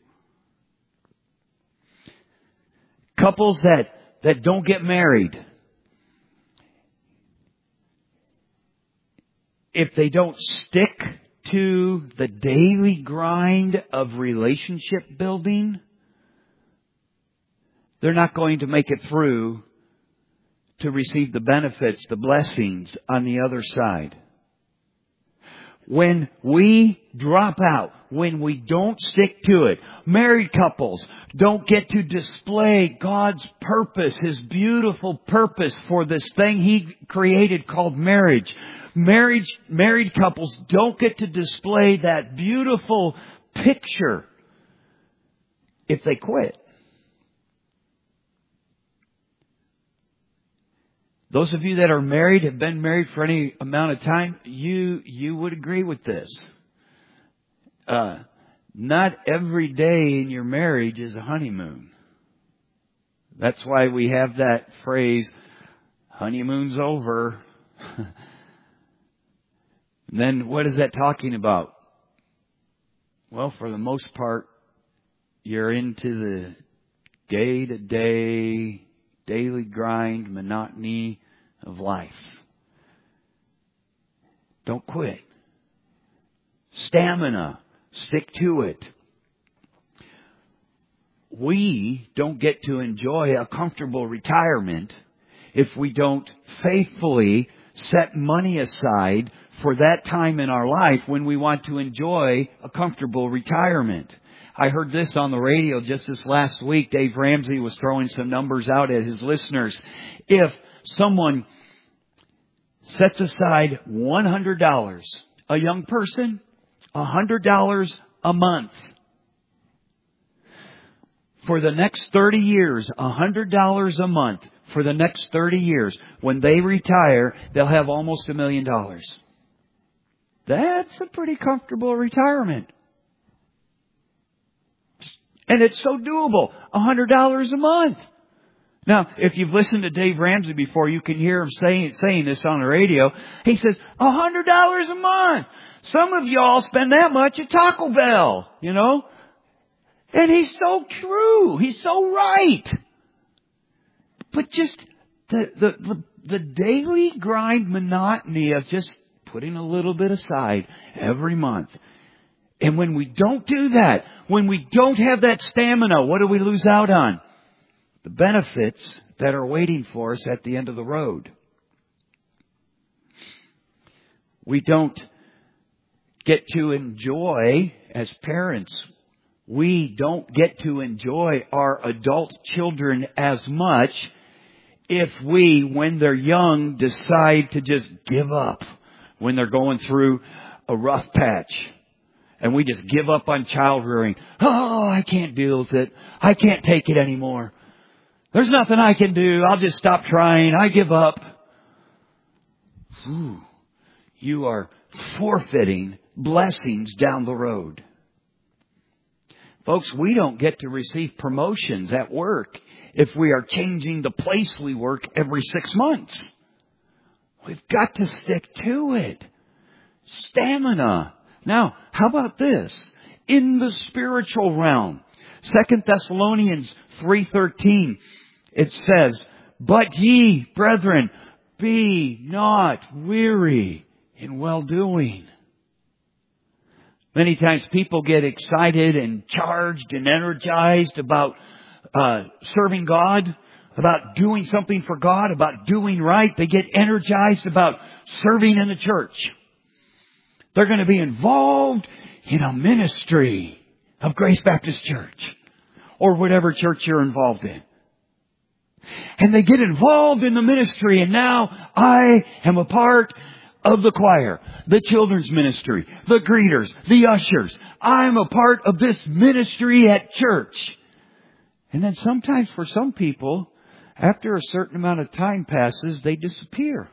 Couples that don't get married, if they don't stick to the daily grind of relationship building, they're not going to make it through to receive the benefits, the blessings on the other side. When we drop out, when we don't stick to it, married couples don't get to display God's purpose, His beautiful purpose for this thing He created called marriage. Married couples don't get to display that beautiful picture if they quit. Those of you that are married, have been married for any amount of time, you would agree with this. Not every day in your marriage is a honeymoon. That's why we have that phrase, honeymoon's over. And then what is that talking about? Well, for the most part, you're into the day-to-day, daily grind, monotony of life. Don't quit. Stamina. Stick to it. We don't get to enjoy a comfortable retirement if we don't faithfully set money aside for that time in our life when we want to enjoy a comfortable retirement. I heard this on the radio just this last week. Dave Ramsey was throwing some numbers out at his listeners. If someone sets aside $100, a young person, $100 a month, for the next 30 years, $100 a month for the next 30 years, when they retire, they'll have almost $1 million. That's a pretty comfortable retirement. And it's so doable. $100 a month. Now, if you've listened to Dave Ramsey before, you can hear him saying this on the radio. He says, $100 a month. Some of y'all spend that much at Taco Bell, And he's so true. He's so right. But just the daily grind monotony of just putting a little bit aside every month. And when we don't do that, when we don't have that stamina, what do we lose out on? The benefits that are waiting for us at the end of the road. We don't get to enjoy, as parents, we don't get to enjoy our adult children as much if we, when they're young, decide to just give up when they're going through a rough patch. and we just give up on child rearing. Oh, I can't deal with it. I can't take it anymore. There's nothing I can do. I'll just stop trying. I give up. Whew. You are forfeiting blessings down the road. Folks, we don't get to receive promotions at work if we are changing the place we work every 6 months. We've got to stick to it. Stamina. Now, how about this? In the spiritual realm, 2 Thessalonians 3:13, it says, "But ye, brethren, be not weary in well-doing." Many times people get excited and charged and energized about serving God, about doing something for God, about doing right. They get energized about serving in the church. They're going to be involved in a ministry of Grace Baptist Church or whatever church you're involved in. And they get involved in the ministry, and now I am a part of the choir, the children's ministry, the greeters, the ushers. I'm a part of this ministry at church. And then sometimes for some people, after a certain amount of time passes, they disappear.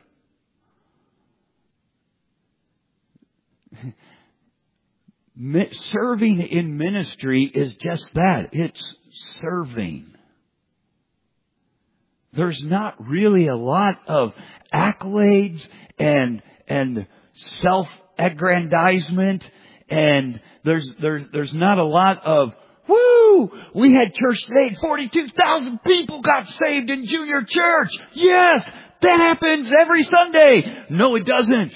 Serving in ministry is just that. It's serving. There's not really a lot of accolades and self-aggrandizement, and there's not a lot of, woo, we had church today, 42,000 people got saved in junior church. Yes, that happens every Sunday. No, it doesn't.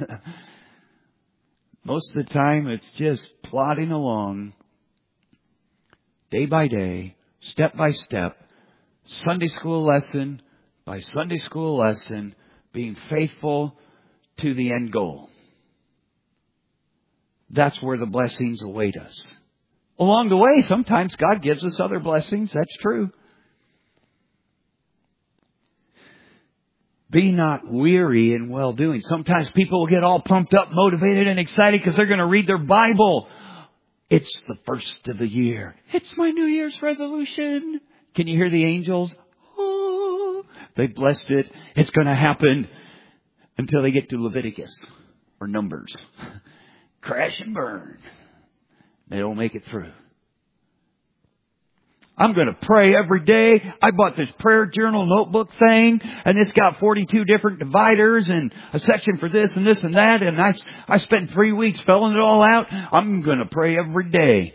Most of the time, it's just plodding along, day by day, step by step, Sunday school lesson by Sunday school lesson, being faithful to the end goal. That's where the blessings await us. Along the way, sometimes God gives us other blessings. That's true. Be not weary in well-doing. Sometimes people will get all pumped up, motivated, and excited because they're going to read their Bible. It's the first of the year. It's my New Year's resolution. Can you hear the angels? Oh, they blessed it. It's going to happen until they get to Leviticus or Numbers. Crash and burn. They don't make it through. I'm going to pray every day. I bought this prayer journal notebook thing, and it's got 42 different dividers and a section for this and this and that. And I spent 3 weeks filling it all out. I'm going to pray every day.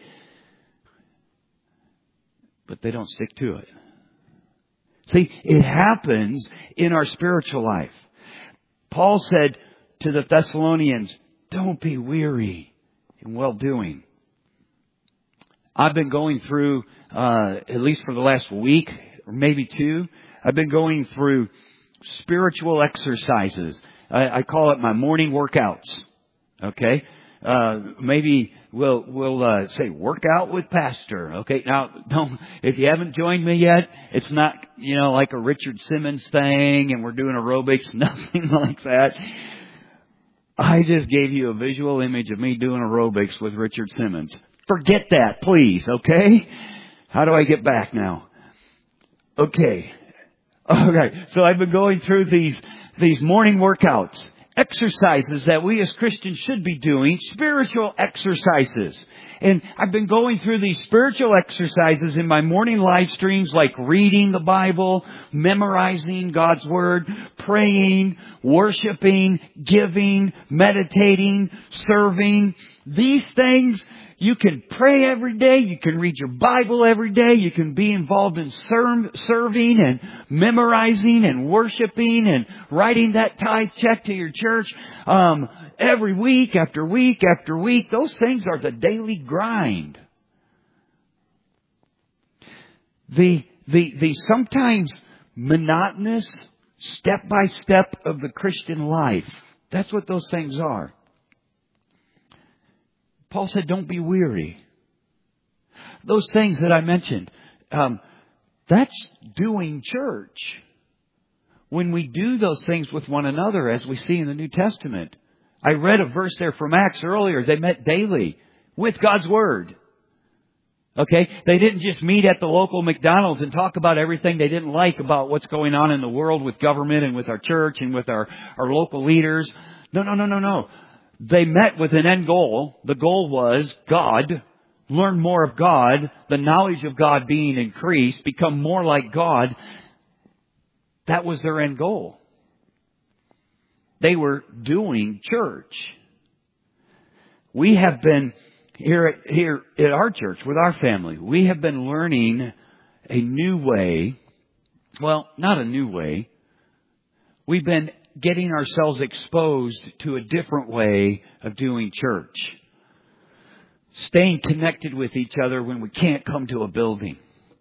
But they don't stick to it. See, it happens in our spiritual life. Paul said to the Thessalonians, don't be weary in well-doing. I've been going through, at least for the last week, or maybe 2, I've been going through spiritual exercises. I call it my morning workouts. Okay? Maybe we'll say workout with pastor. Okay? Now, if you haven't joined me yet, it's not, like a Richard Simmons thing and we're doing aerobics, nothing like that. I just gave you a visual image of me doing aerobics with Richard Simmons. Forget that, please, okay? How do I get back now? Okay. So I've been going through these morning workouts, exercises that we as Christians should be doing, spiritual exercises. And I've been going through these spiritual exercises in my morning live streams, like reading the Bible, memorizing God's Word, praying, worshiping, giving, meditating, serving. These things, you can pray every day. You can read your Bible every day. You can be involved in serving and memorizing and worshiping and writing that tithe check to your church every week after week after week. Those things are the daily grind. The sometimes monotonous step by step of the Christian life. That's what those things are. Paul said, don't be weary. Those things that I mentioned, that's doing church. When we do those things with one another, as we see in the New Testament. I read a verse there from Acts earlier. They met daily with God's Word. Okay? They didn't just meet at the local McDonald's and talk about everything they didn't like about what's going on in the world with government and with our church and with our local leaders. No. They met with an end goal. The goal was God, learn more of God, the knowledge of God being increased, become more like God. That was their end goal. They were doing church. We have been here at our church with our family. We have been learning a new way. Well, not a new way. We've been getting ourselves exposed to a different way of doing church. Staying connected with each other when we can't come to a building.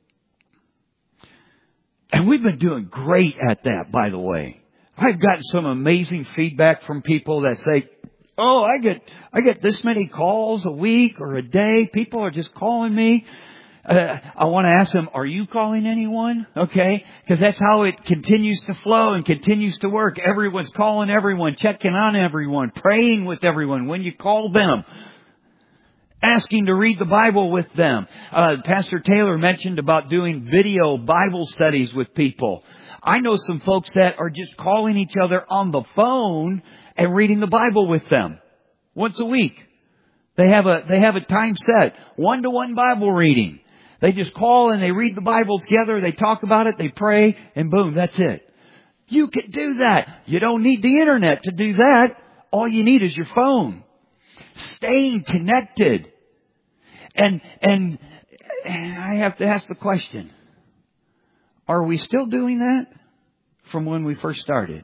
And we've been doing great at that, by the way. I've gotten some amazing feedback from people that say, oh, I get this many calls a week or a day. People are just calling me. I want to ask them, are you calling anyone? Okay? Because that's how it continues to flow and continues to work. Everyone's calling everyone, checking on everyone, praying with everyone when you call them. Asking to read the Bible with them. Pastor Taylor mentioned about doing video Bible studies with people. I know some folks that are just calling each other on the phone and reading the Bible with them once a week. They have a time set, 1-to-1 Bible reading. They just call and they read the Bible together. They talk about it. They pray, and boom, that's it. You can do that. You don't need the internet to do that. All you need is your phone. Staying connected. And I have to ask the question, are we still doing that from when we first started?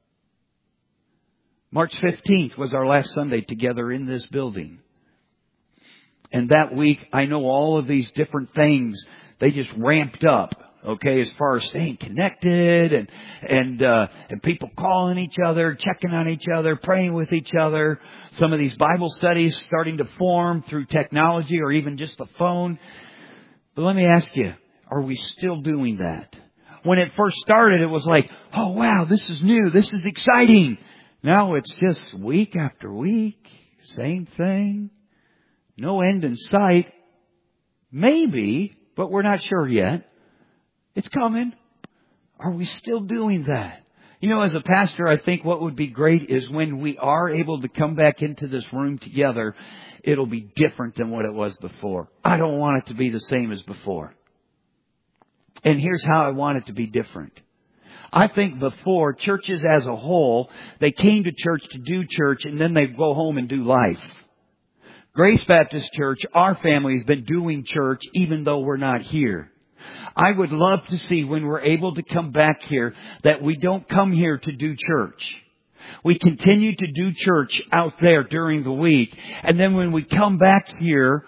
March 15th was our last Sunday together in this building. And that week, I know all of these different things, they just ramped up. Okay, as far as staying connected and people calling each other, checking on each other, praying with each other. Some of these Bible studies starting to form through technology or even just the phone. But let me ask you, are we still doing that? When it first started, it was like, oh wow, this is new, this is exciting. Now it's just week after week, same thing. No end in sight. Maybe, but we're not sure yet. It's coming. Are we still doing that? You know, as a pastor, I think what would be great is when we are able to come back into this room together, it'll be different than what it was before. I don't want it to be the same as before. And here's how I want it to be different. I think before, churches as a whole, they came to church to do church and then they go home and do life. Grace Baptist Church, our family, has been doing church even though we're not here. I would love to see when we're able to come back here that we don't come here to do church. We continue to do church out there during the week. And then when we come back here,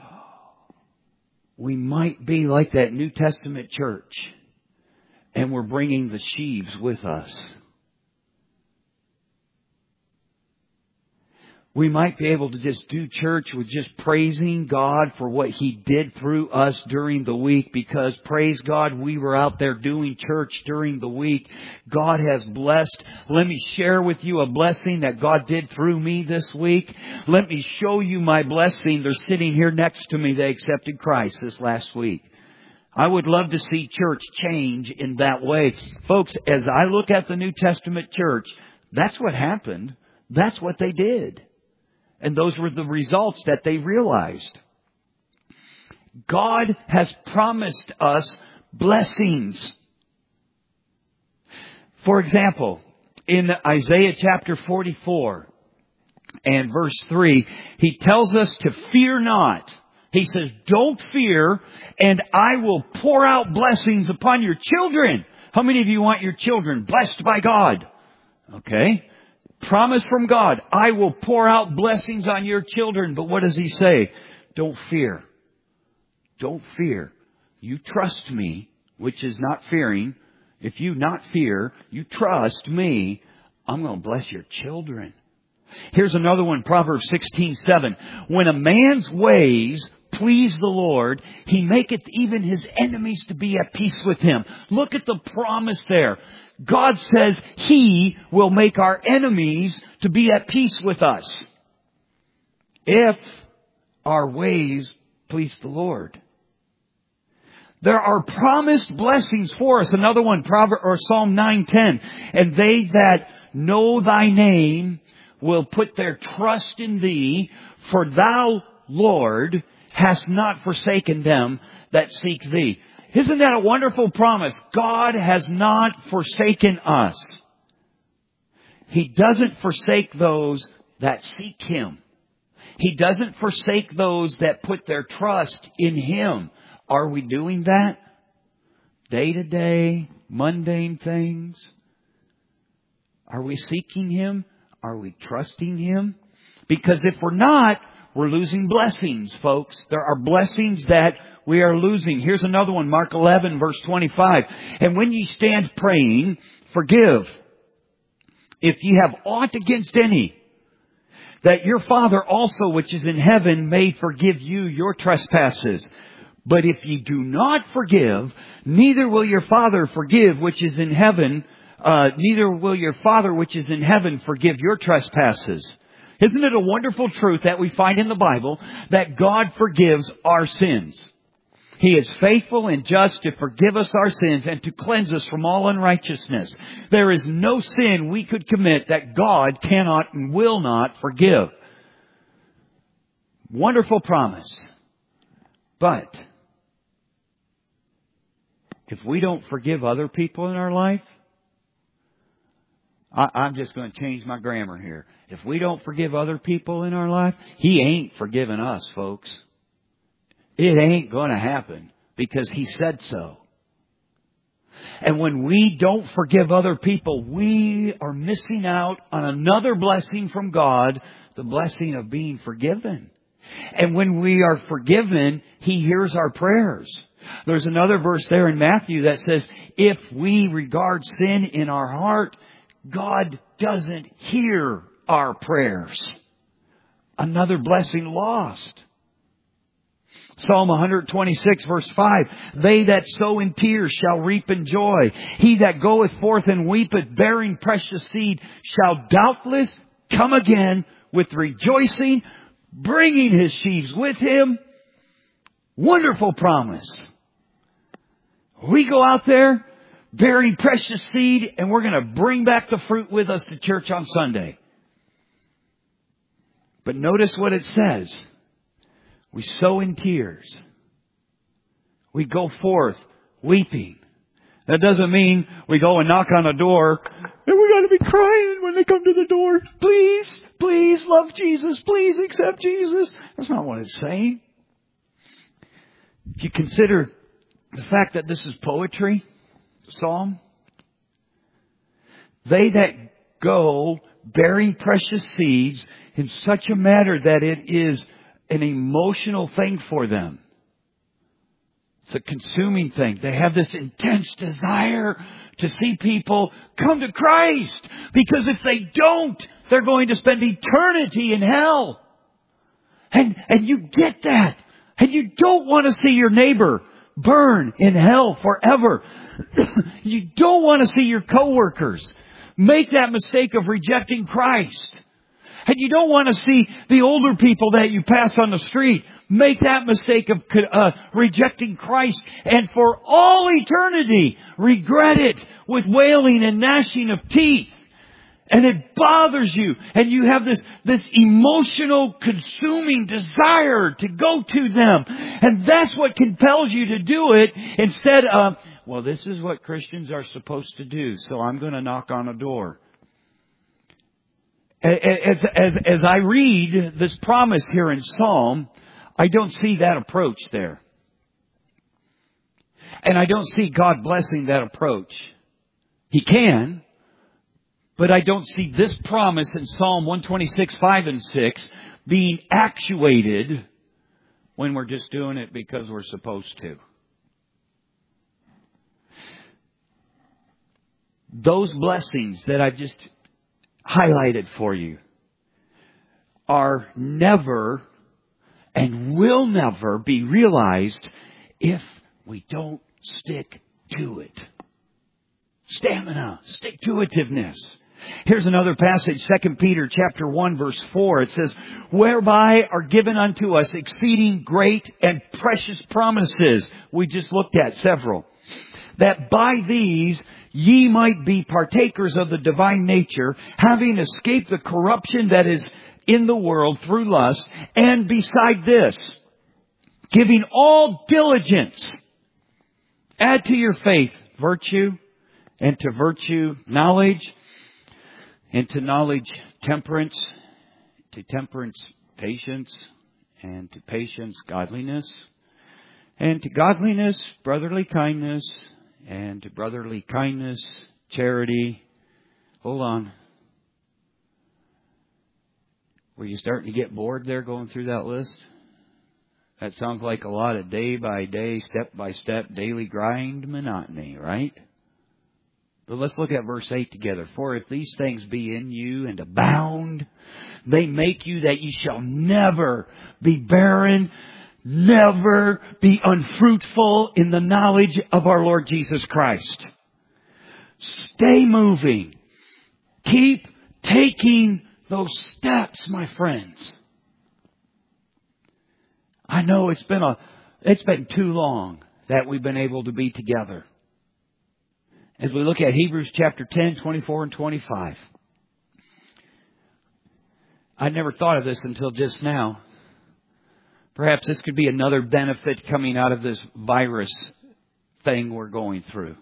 we might be like that New Testament church. And we're bringing the sheaves with us. We might be able to just do church with just praising God for what He did through us during the week, because praise God, we were out there doing church during the week. God has blessed. Let me share with you a blessing that God did through me this week. Let me show you my blessing. They're sitting here next to me. They accepted Christ this last week. I would love to see church change in that way. Folks, as I look at the New Testament church, that's what happened. That's what they did. And those were the results that they realized. God has promised us blessings. For example, in Isaiah chapter 44 and verse 3, He tells us to fear not. He says, don't fear, and I will pour out blessings upon your children. How many of you want your children blessed by God? Okay. Promise from God, I will pour out blessings on your children. But what does He say? Don't fear. Don't fear. You trust me, which is not fearing. If you not fear, you trust me, I'm going to bless your children. Here's another one, Proverbs 16:7. When a man's ways please the Lord, He maketh even his enemies to be at peace with him. Look at the promise there. God says He will make our enemies to be at peace with us if our ways please the Lord. There are promised blessings for us. Another one, Psalm 9:10. And they that know thy name will put their trust in thee, for thou, Lord, hast not forsaken them that seek thee. Isn't that a wonderful promise? God has not forsaken us. He doesn't forsake those that seek Him. He doesn't forsake those that put their trust in Him. Are we doing that? Day to day, mundane things. Are we seeking Him? Are we trusting Him? Because if we're not, we're losing blessings, folks. There are blessings that we are losing. Here's another one, Mark 11, verse 25. And when ye stand praying, forgive, if ye have aught against any, that your Father also which is in heaven may forgive you your trespasses. But if ye do not forgive, neither will your Father forgive which is in heaven, neither will your Father which is in heaven forgive your trespasses. Isn't it a wonderful truth that we find in the Bible that God forgives our sins? He is faithful and just to forgive us our sins and to cleanse us from all unrighteousness. There is no sin we could commit that God cannot and will not forgive. Wonderful promise. But if we don't forgive other people in our life, I'm just going to change my grammar here. If we don't forgive other people in our life, He ain't forgiven us, folks. It ain't going to happen because He said so. And when we don't forgive other people, we are missing out on another blessing from God, the blessing of being forgiven. And when we are forgiven, He hears our prayers. There's another verse there in Matthew that says, if we regard sin in our heart, God doesn't hear our prayers. Another blessing lost. Psalm 126 verse 5. They that sow in tears shall reap in joy. He that goeth forth and weepeth, bearing precious seed, shall doubtless come again with rejoicing, bringing his sheaves with him. Wonderful promise. We go out there bearing precious seed, and we're going to bring back the fruit with us to church on Sunday. But notice what it says. We sow in tears. We go forth weeping. That doesn't mean we go and knock on a door and we got to be crying when they come to the door. Please, please love Jesus. Please accept Jesus. That's not what it's saying. If you consider the fact that this is poetry, psalm, they that go bearing precious seeds in such a manner that it is an emotional thing for them. It's a consuming thing. They have this intense desire to see people come to Christ. Because if they don't, they're going to spend eternity in hell. And you get that. And you don't want to see your neighbor burn in hell forever. You don't want to see your coworkers make that mistake of rejecting Christ. And you don't want to see the older people that you pass on the street make that mistake of rejecting Christ and for all eternity regret it with wailing and gnashing of teeth. And it bothers you. And you have this emotional, consuming desire to go to them. And that's what compels you to do it instead of, well, this is what Christians are supposed to do, so I'm going to knock on a door. As I read this promise here in Psalm, I don't see that approach there. And I don't see God blessing that approach. He can, but I don't see this promise in Psalm 126, 5 and 6 being actuated when we're just doing it because we're supposed to. Those blessings that I've just highlighted for you are never and will never be realized if we don't stick to it. Stamina, stick-to-itiveness. Here's another passage, 2 Peter chapter 1 verse 4. It says, whereby are given unto us exceeding great and precious promises. We just looked at several. That by these ye might be partakers of the divine nature, having escaped the corruption that is in the world through lust, and beside this, giving all diligence, add to your faith virtue, and to virtue knowledge, and to knowledge temperance, to temperance patience, and to patience godliness, and to godliness brotherly kindness, and to brotherly kindness charity. Hold on. Were you starting to get bored there going through that list? That sounds like a lot of day by day, step by step, daily grind monotony, right? But let's look at verse 8 together. For if these things be in you and abound, they make you that ye shall never be barren, never be unfruitful in the knowledge of our Lord Jesus Christ. Stay moving. Keep taking those steps, my friends. I know it's been too long that we've been able to be together. As we look at Hebrews chapter 10, 24 and 25. I never thought of this until just now. Perhaps this could be another benefit coming out of this virus thing we're going through.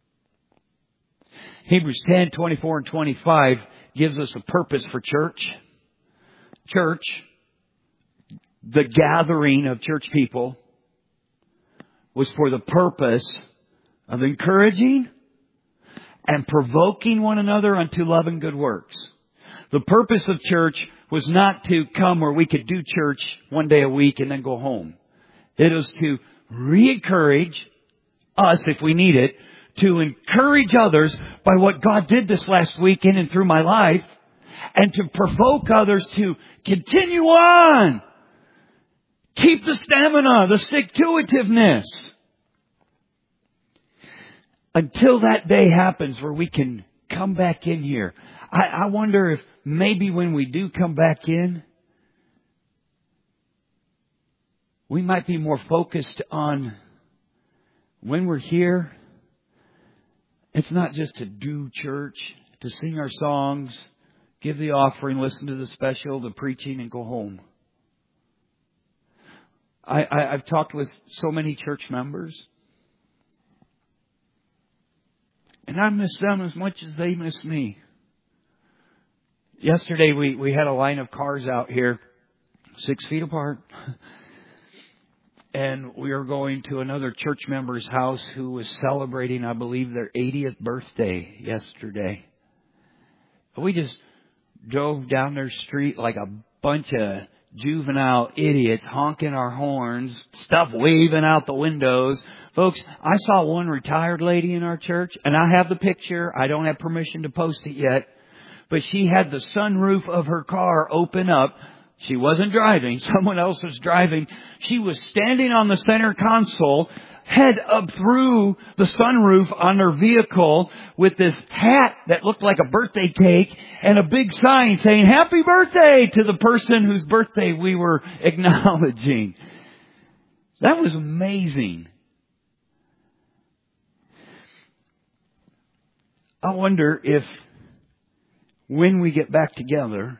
Hebrews 10, 24 and 25 gives us a purpose for church. Church, the gathering of church people, was for the purpose of encouraging and provoking one another unto love and good works. The purpose of church was not to come where we could do church one day a week and then go home. It was to re-encourage us, if we need it, to encourage others by what God did this last week in and through my life, and to provoke others to continue on. Keep the stamina, the stick-to-itiveness. Until that day happens where we can come back in here. I wonder if maybe when we do come back in, we might be more focused on when we're here. It's not just to do church, to sing our songs, give the offering, listen to the special, the preaching, and go home. I've talked with so many church members, and I miss them as much as they miss me. Yesterday we had a line of cars out here, 6 feet apart. And we were going to another church member's house who was celebrating, I believe, their 80th birthday yesterday. We just drove down their street like a bunch of juvenile idiots, honking our horns, stuff waving out the windows. Folks, I saw one retired lady in our church, and I have the picture. I don't have permission to post it yet. But she had the sunroof of her car open up. She wasn't driving. Someone else was driving. She was standing on the center console, head up through the sunroof on her vehicle with this hat that looked like a birthday cake and a big sign saying, "Happy birthday," to the person whose birthday we were acknowledging. That was amazing. I wonder if when we get back together,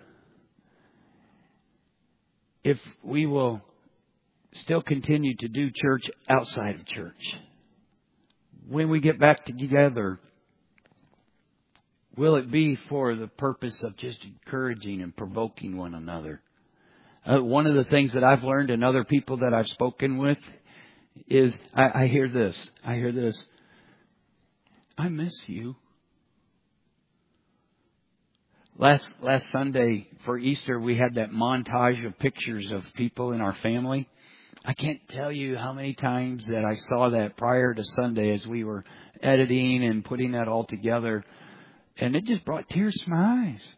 if we will still continue to do church outside of church. When we get back together, will it be for the purpose of just encouraging and provoking one another? One of the things that I've learned and other people that I've spoken with is, I hear this. I miss you. Last Sunday for Easter, we had that montage of pictures of people in our family. I can't tell you how many times that I saw that prior to Sunday as we were editing and putting that all together. And it just brought tears to my eyes.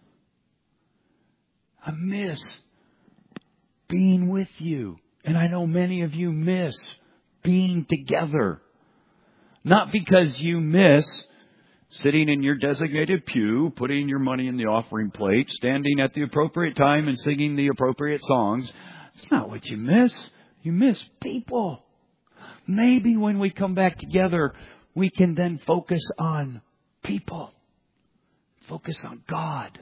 I miss being with you. And I know many of you miss being together. Not because you miss sitting in your designated pew, putting your money in the offering plate, standing at the appropriate time and singing the appropriate songs. It's not what you miss. You miss people. Maybe when we come back together, we can then focus on people. Focus on God.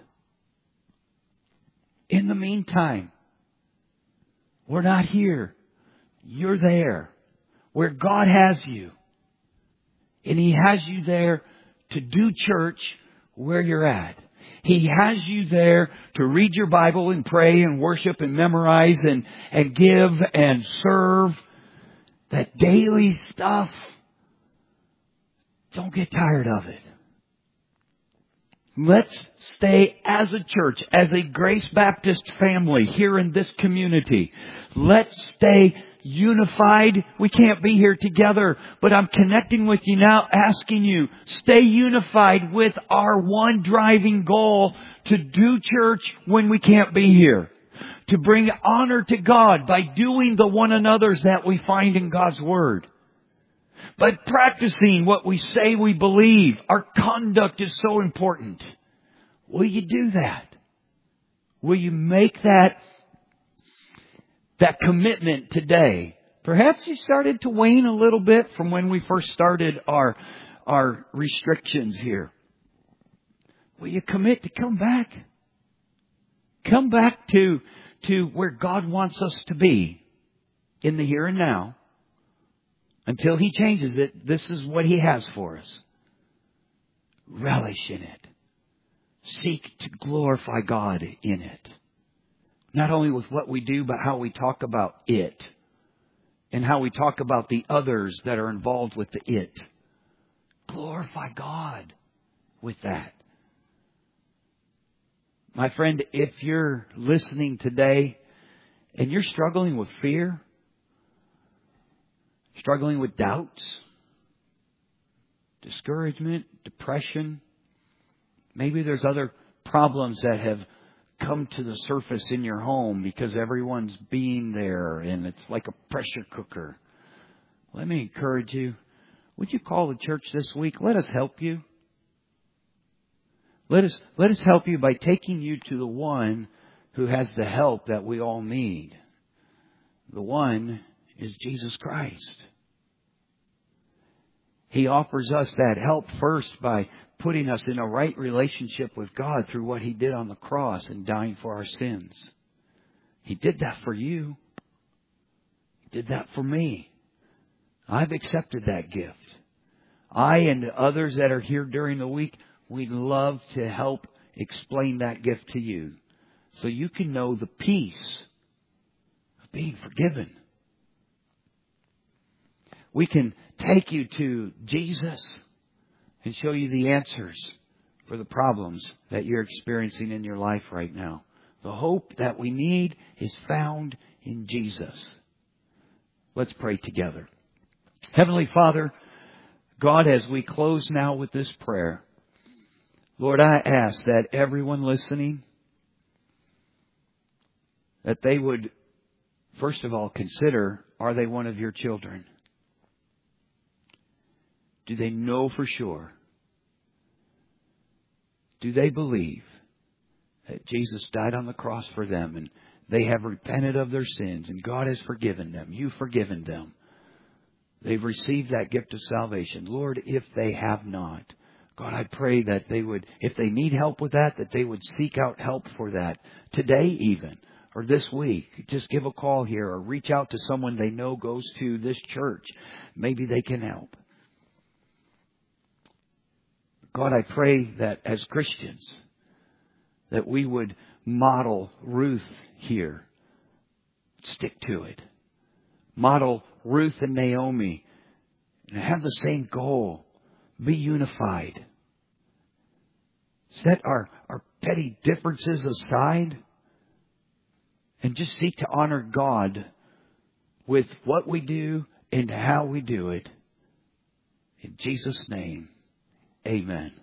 In the meantime, we're not here. You're there. Where God has you. And He has you there to do church where you're at. He has you there to read your Bible and pray and worship and memorize and give and serve. That daily stuff. Don't get tired of it. Let's stay as a church, as a Grace Baptist family here in this community. Let's stay unified. We can't be here together, but I'm connecting with you now, asking you, stay unified with our one driving goal to do church when we can't be here. To bring honor to God by doing the one another's that we find in God's Word. By practicing what we say we believe. Our conduct is so important. Will you do that? Will you make that commitment today? Perhaps you started to wane a little bit from when we first started our restrictions here. Will you commit to come back? Come back to where God wants us to be in the here and now. Until He changes it, this is what He has for us. Relish in it. Seek to glorify God in it. Not only with what we do, but how we talk about it. And how we talk about the others that are involved with the it. Glorify God with that. My friend, if you're listening today and you're struggling with fear, struggling with doubts, discouragement, depression. Maybe there's other problems that have come to the surface in your home because everyone's being there and it's like a pressure cooker. Let me encourage you. Would you call the church this week? Let us help you. Let us help you by taking you to the one who has the help that we all need. The one is Jesus Christ. He offers us that help first by putting us in a right relationship with God through what He did on the cross and dying for our sins. He did that for you. He did that for me. I've accepted that gift. I and others that are here during the week, we'd love to help explain that gift to you so you can know the peace of being forgiven. We can take you to Jesus and show you the answers for the problems that you're experiencing in your life right now. The hope that we need is found in Jesus. Let's pray together. Heavenly Father, God, as we close now with this prayer, Lord, I ask that everyone listening, that they would, first of all, consider, are they one of your children? Do they know for sure? Do they believe that Jesus died on the cross for them and they have repented of their sins and God has forgiven them? You've forgiven them. They've received that gift of salvation. Lord, if they have not, God, I pray that they would, if they need help with that they would seek out help for that today even, or this week. Just give a call here or reach out to someone they know goes to this church. Maybe they can help. God, I pray that as Christians, that we would model Ruth here. Stick to it. Model Ruth and Naomi and have the same goal. Be unified. Set our petty differences aside and just seek to honor God with what we do and how we do it. In Jesus' name, amen.